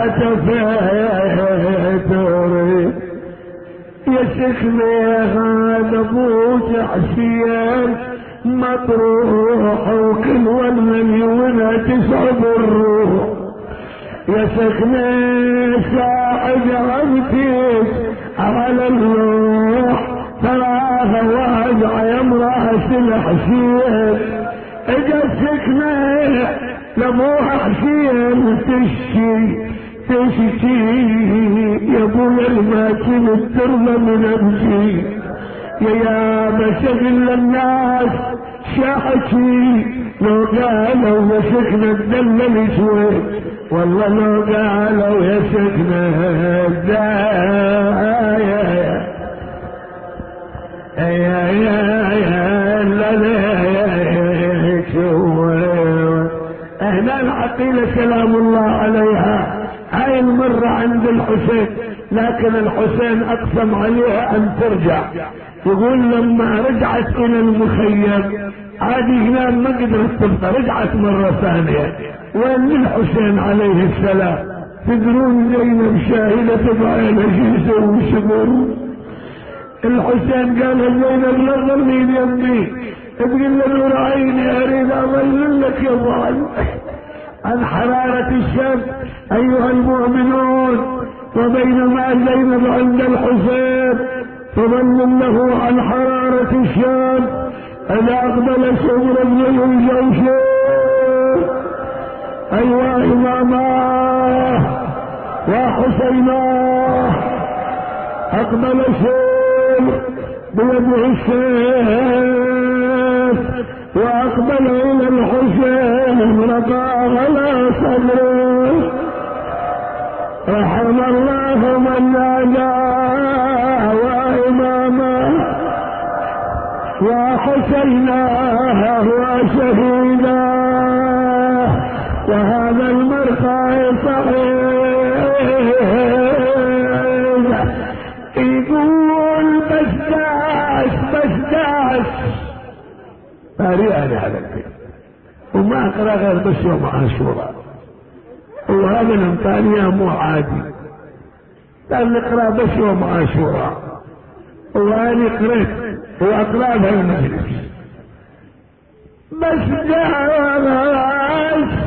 Speaker 1: تفترين يا سكنة يا هذا ابوك حسين مطروح وكل والمليونة تسعب الروح. يا سكنة ساعد عمتك على اللوح تراها واجع يا امرأة الحسين. اجا السكنة لابوها حسين تشكي تشكي يا ابويا الماكين الترمى من ابكي يا يا بشغل الناس شاحكي لو قالوا يا سكنة تدلل شوي، والله لو قالوا يا سكنة الداية يا يا يا لا لا شوي. هنا العقيلة سلام الله عليها هاي المرة عند الحسين، لكن الحسين اقسم عليها ان ترجع. يقول لما رجعت الى المخيم عادي هنا ما قدرت تبقى، رجعت مرة ثانية. وين الحسين عليه السلام؟ تدرون زينب شاهدة بعينها شو يسوي شغل. الحسين قال زينب لا ظلين يمي، تقول له نور عيني اريد اظل لك يا ضال عن حرارة الشمس ايها المؤمنون. وبينما زينب عند الحسين تظل له عن حرارة الشمس اذا اقبل شمر ابن الجوشن. ايوا اماما وحسيناه أقبل الشيخ بيده السيف وأقبل إلى الحسين رقى على صدره. رحم الله من ناداه وإمامه وحسيناه وشهيداه وهذا المرقى صحيح يقول بسداس بسداس تاريخ هذا الفيلم وما أقرأ غير بس يوم عاشوراء وهذا الامتانية مو عادي قال نقرأ بس يوم عاشوراء وأنا قرأت وأقرأ بهالمجلس بس جاس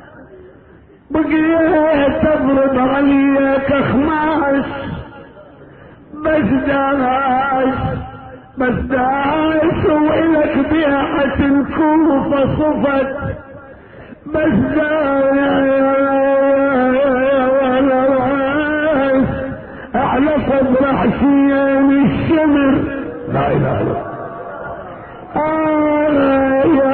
Speaker 1: بقيت تضرب علي كخماس بس داس بس داس وإلك بيعة الكوفة صفت بس داس أعلى صدر حسين الشمر لا إله إلا الله. آه يا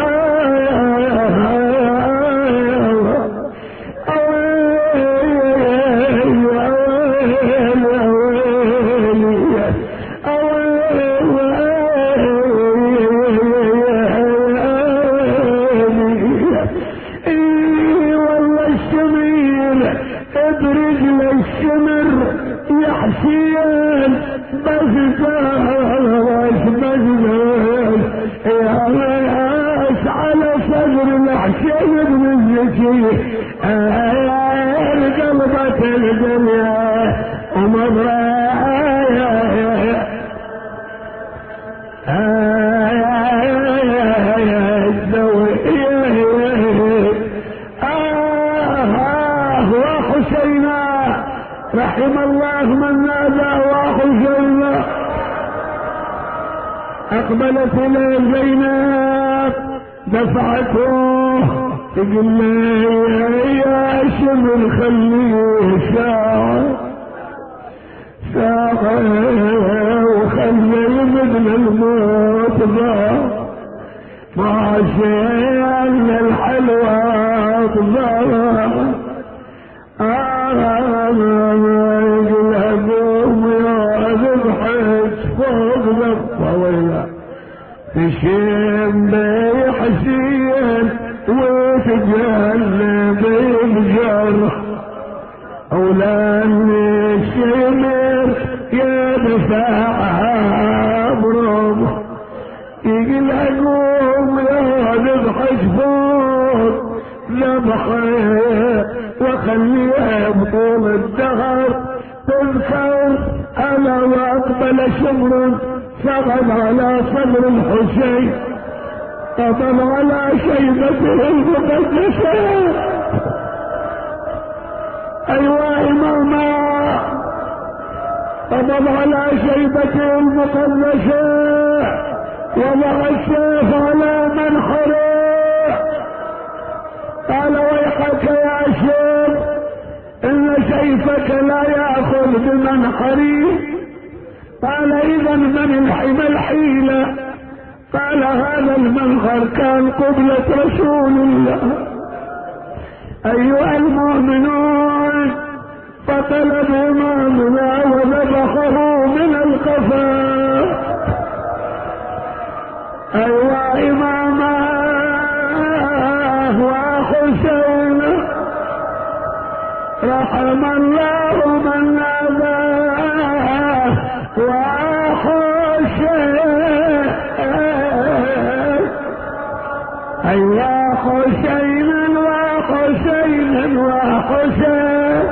Speaker 1: قلبت الدنيا ومضرايا وحسينا رحم الله من نادى وحسينا. أقبلت إلى زينب دفعته تقول لي يا شمر خليه ساعة ساعة وخلي ابن الموت ضاع ما شال الحلوى ضاع. يقول قوم يا ذبحت فوق الطويلة تشم بحسين وتجلب بجرح أولاني الشمر يدفع برمح يقول قوم يا ذبحت فوق ذبحه وخليها بطول الدهر تذكر أنا وأقبل شمر سقط على صدر الحسين قبل على شيبته المقدسة. أيوة إماما قبل على شيبته المقدسة وضع السيف على منحره قال ويحك يا شيخ إن سيفك لا يأخذ بمنحري. قال إذا من الحمى الحيلة؟ قال هذا المنخر كان قبلة رسول الله. أيها المؤمنون فطلب إمامنا وذبحه من القفا. أيها إماما وحسين رحم الله من ناداه وحسين. أيها حسين وحسين وحسين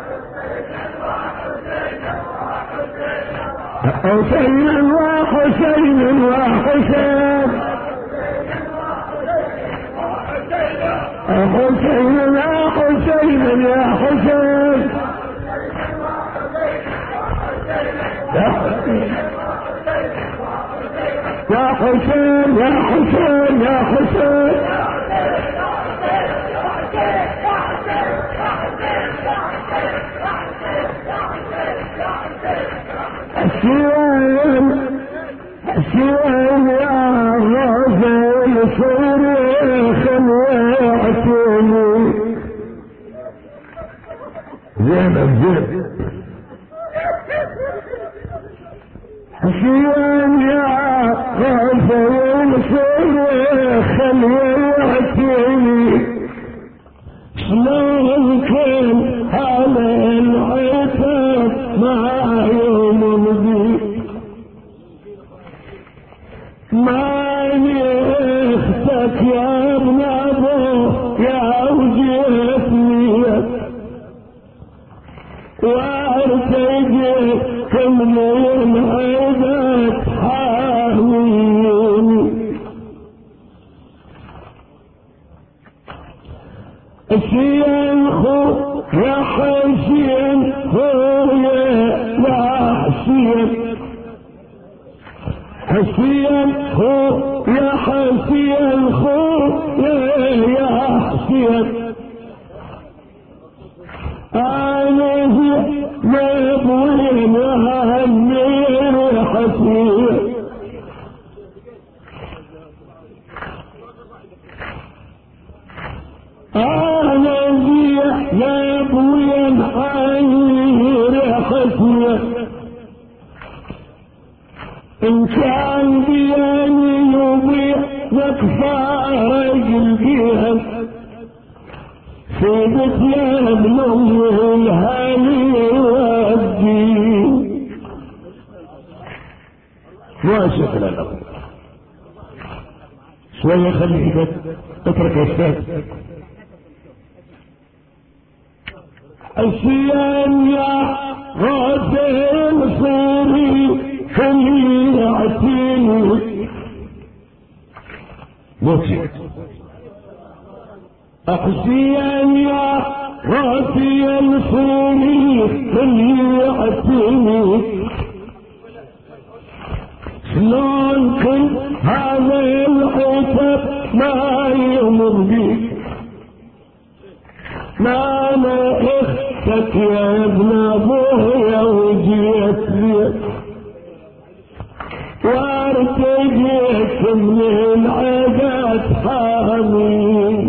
Speaker 1: حسين وحسين وحسين حسين يا حسين يا حسين يا حسين يا حسين يا حسين يا حسين حسين حسين يا غازل صريخ ويعتني زينب زينب حسين يا غازل صريخ ويعتني شلون كان على العتاب مع يوم الضيق ما يختك يا ابن ابوه يا وجهتني وارتجيك من العدد حاويني الشيخ يا حسين هو يا حسين حسين خو يا حسين خو يا حسين انا ما بوين هالنير حسين انا ما بوين هالنير حسين إن كان بياني يضيع مكفى رجل فيها سيدت يا ابن أمه الهاني والدين ما شكل الأرض شوية خليك اترك يا استاذ الشيان يا غازل صيري خلي يعطيني موتي أحزين يا راسي الصوري خلي يعطيني شلون كل هذا العتب ما يمر بيك ما انا اختك يا ابن ابويا وجيت ليك وارتجيت من العدد حامين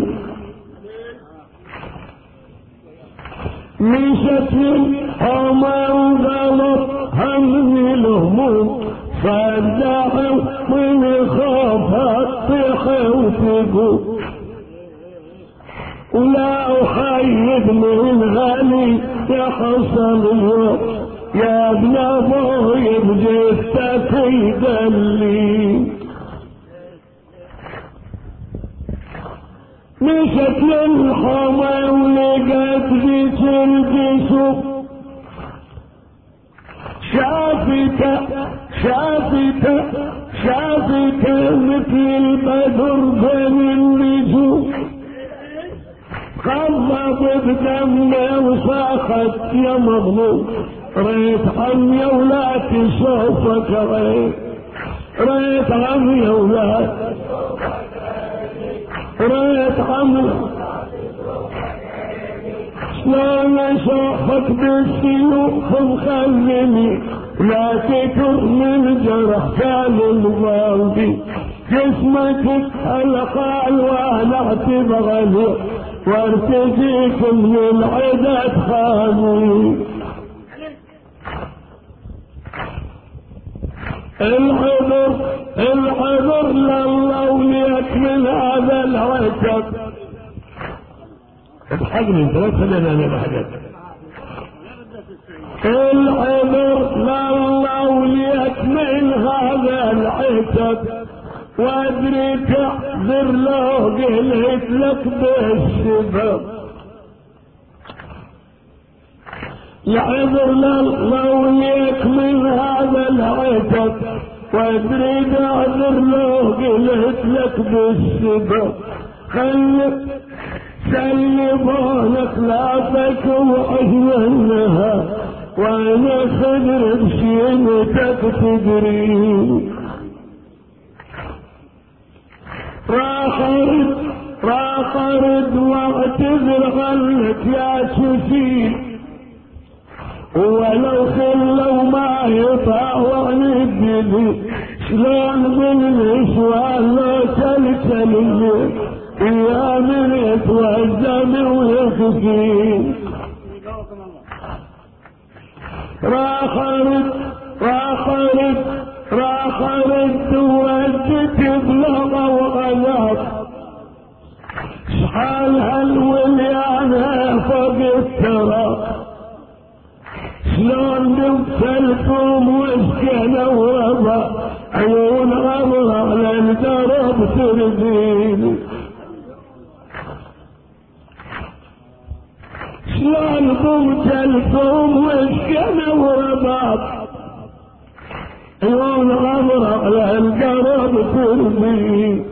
Speaker 1: مشت الحمى وغلط هم الهموم فدعوا من خافت تطيح وتقوم ولا احيد من غالي يحصل اليوم يا ابن ابوي بجثتك يدلي مشت للحمى ولقت بيت الجسوم شافته شافته شافته مثل البدر بين النجوم خضب بدمه وصاخت يا مظلوم ريت عمي ولا تشوفك ريت ريت عمي ولا ريت عمي شلون اشوفك بالسيوف مخلني لا تكر من جرح كان الماضي جسمك القال وانا تبغى وارتجيك من العدد خاني العذر العذر لله وليك من هذا العتب الحقني انت لا تخليني انا بحاجات العذر لله وليك من هذا العتب وادري تعذر له قلت لك بالسبب العذر لله وليك من هذا العتب وادري تعذر له قلت لك بالسبب خلك سلمونك لافك وعيونها وانا خدر بشينتك تدري راح ارد راح ارد واعتذر عنك يا شفيق ولو خلوا ما يطاع تدري شلون بالنسوان لو تلتلي يا من يتوزم ويخفي راخرت راخرت راخرت وجدت بلغة وغلط شحال هالوليانة فوق الترى شلون بمثلكم وسكنة وربا عيون غمرة للدرب ترديني شلون بمثلكم وسكنة وربا عيون غمرة للدرب ترديني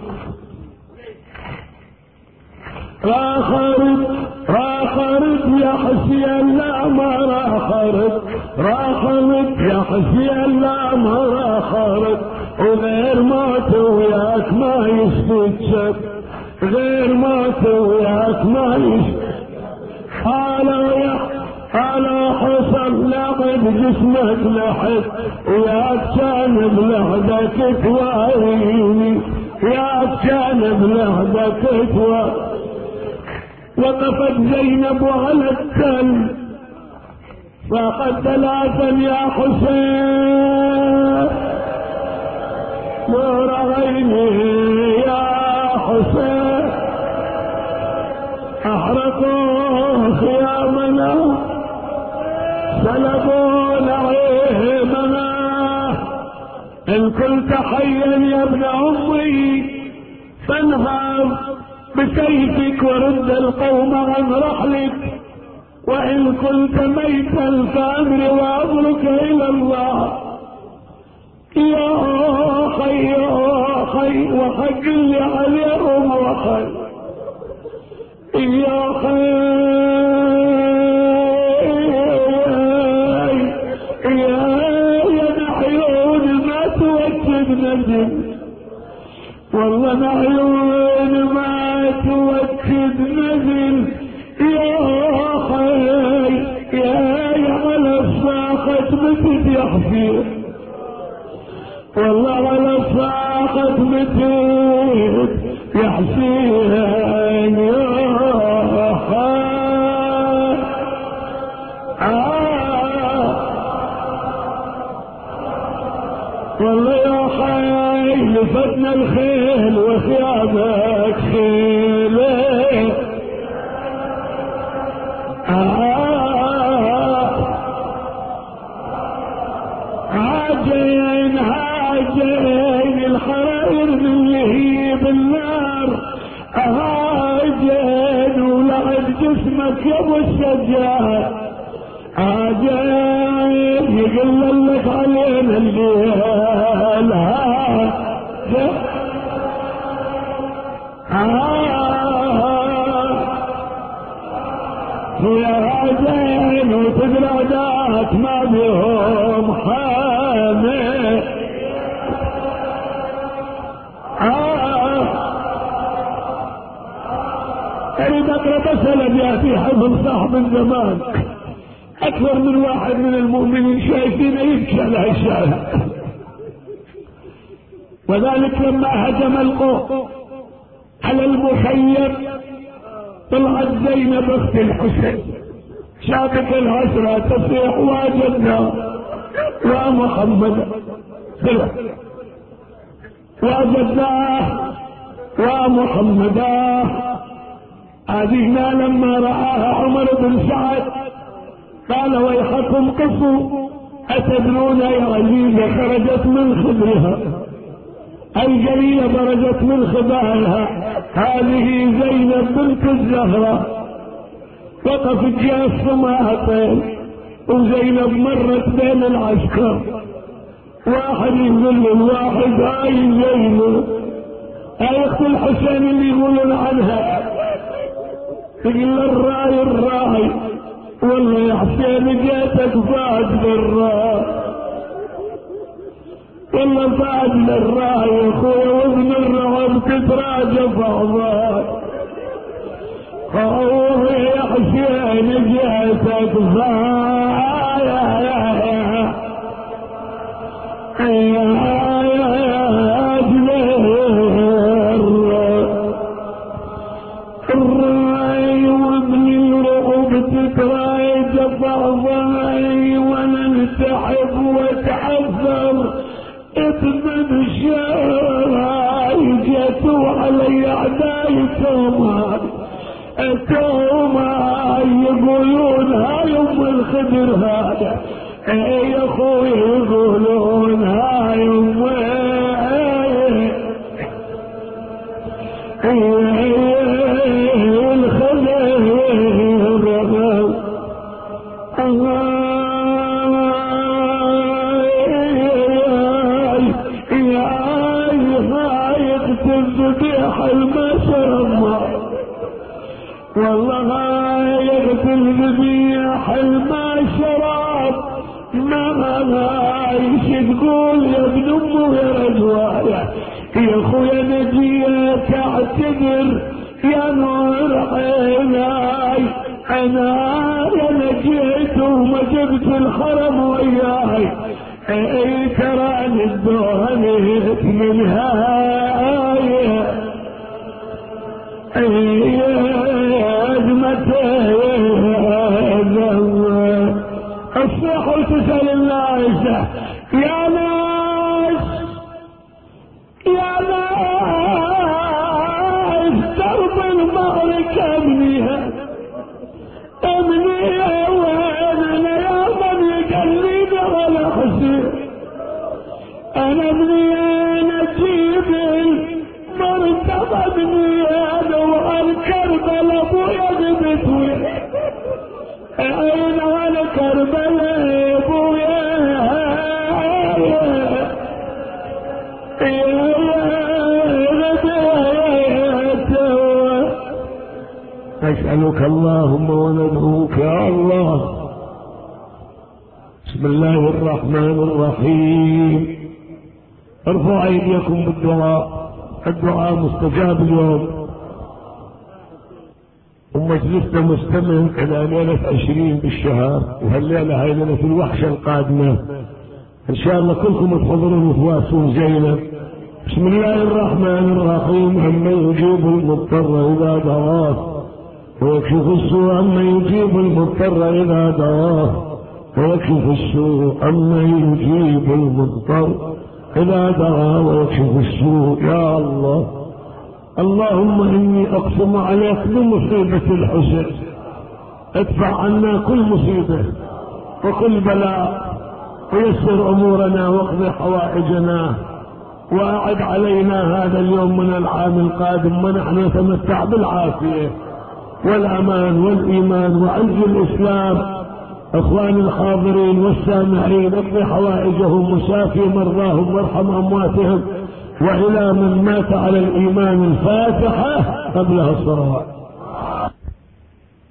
Speaker 1: راخرت راخرت يا حسين لا ما راخرت راخرت يا حسين لا ما راخرت وغير موت وياك ما يشفيك غير موت وياك ما يشفيك قالوا يا قالوا حصل لقد جسمك لحد وياك كان بلحدك تواريني ياك كان بلحدك تواريني وقفت زينب على التل فقد ثلاثا يا حسين نور عيني يا حسين احرقوا خيامنا سلبوا نعيمنا ان كنت حيا يا ابن امي فانهض بسيفك ورد القوم عن رحلك وإن كنت ميتا فأمر وأمرك إلى الله يا خي يا خي وحق اللي عليهم وخي يا خي يا يا نحيون ما توكد نجم والله نحيون ما توكد نزل يا خي يا على الساقة متت يا حفيظ والله على الساقة متت يا حسين يا خي آه والله يا خي لفتنا الخيل وخيامك خيله عاجين عاجين الحرائر من يهيب النار عاجين ولعب جسمك يا ابو السجاد عاجين يقلل لك علينا الليل يا عجين وتدرى ذاك ما بهم حامي اريد اقرا مسألة ياتي حفظ صاحب الزمان اكثر من واحد من المؤمنين شايفين يبكي على هالشارع وذلك لما هجم القوم على المخيم طلعت زينب اخت الحسين شافت العشرة تصيح واجدنا ومحمد واجدناه ومحمدا هذهنا لما رآها عمر بن سعد قال ويحكم قصوا أتدرون يا عزيزة خرجت من خدرها الجليلة برجت من خبائها هذه زينب بنت الزهراء وقفت جاء السماعتين وزينب مرت بين العسكر واحد يقول للواحد هاي زينب هاي اخت الحسين اللي يقولون عنها تقول الراي الراي والله يا حسين جيتك فاز بالراي والله فاز للراي يا اخويا وابن الرعب تتراجف اعضاء خوه يا حسين جيتك فاز يا قلت من الشاي جيتوا علي اعداي توما توما يقولون هاي ام الخدر هذا اي يا اخوي يقولون هاي ام الذبيح المشرمة والله يقتل ذبيح المشرب ما ايش تقول يا ابن امه يا رجوايا يا اخويا نجيك اعتذر يا نور عيناي انا نجيت وما جبت الخرم وياي اي تراني الدهنت من هاي اي ازمته الصيح وتسأل الناس يا ناس يا ناس درب المعركة ابنيها ابنيها وين انا يا من يقلد ولا حسين انا ابني انا اجيب المرتبة ابني انا والكربل ابويا غبت وين اين على كربل ابويا نسألك اللهم وندعوك يا الله. بسم الله الرحمن الرحيم. ارفعوا ايديكم بالدعاء، الدعاء مستجاب اليوم، ومجلسنا مستمر الى ليلة عشرين بالشهر، وهالليلة هاي ليلة الوحشة القادمة ان شاء الله كلكم تحضرون وتواسون زينب. بسم الله الرحمن الرحيم. عمن يجيب المضطر اذا دعاه ويكشف السوء، عمن يجيب المضطر اذا دعاه ويكشف السوء، عمن يجيب المضطر اذا دعاه ويكشف السوء. يا الله اللهم اني اقسم عليك بمصيبة الحسين، ادفع عنا كل مصيبة وكل بلاء ويسر امورنا واقضي حوائجنا، واعد علينا هذا اليوم من العام القادم ونحن نتمتع بالعافية والامان والايمان وعز الاسلام. اخواني الحاضرين والسامعين اقضي حوائجهم وشافي مرضاهم وارحم امواتهم، والى من مات على الايمان الفاتحة قبلها الصلوات.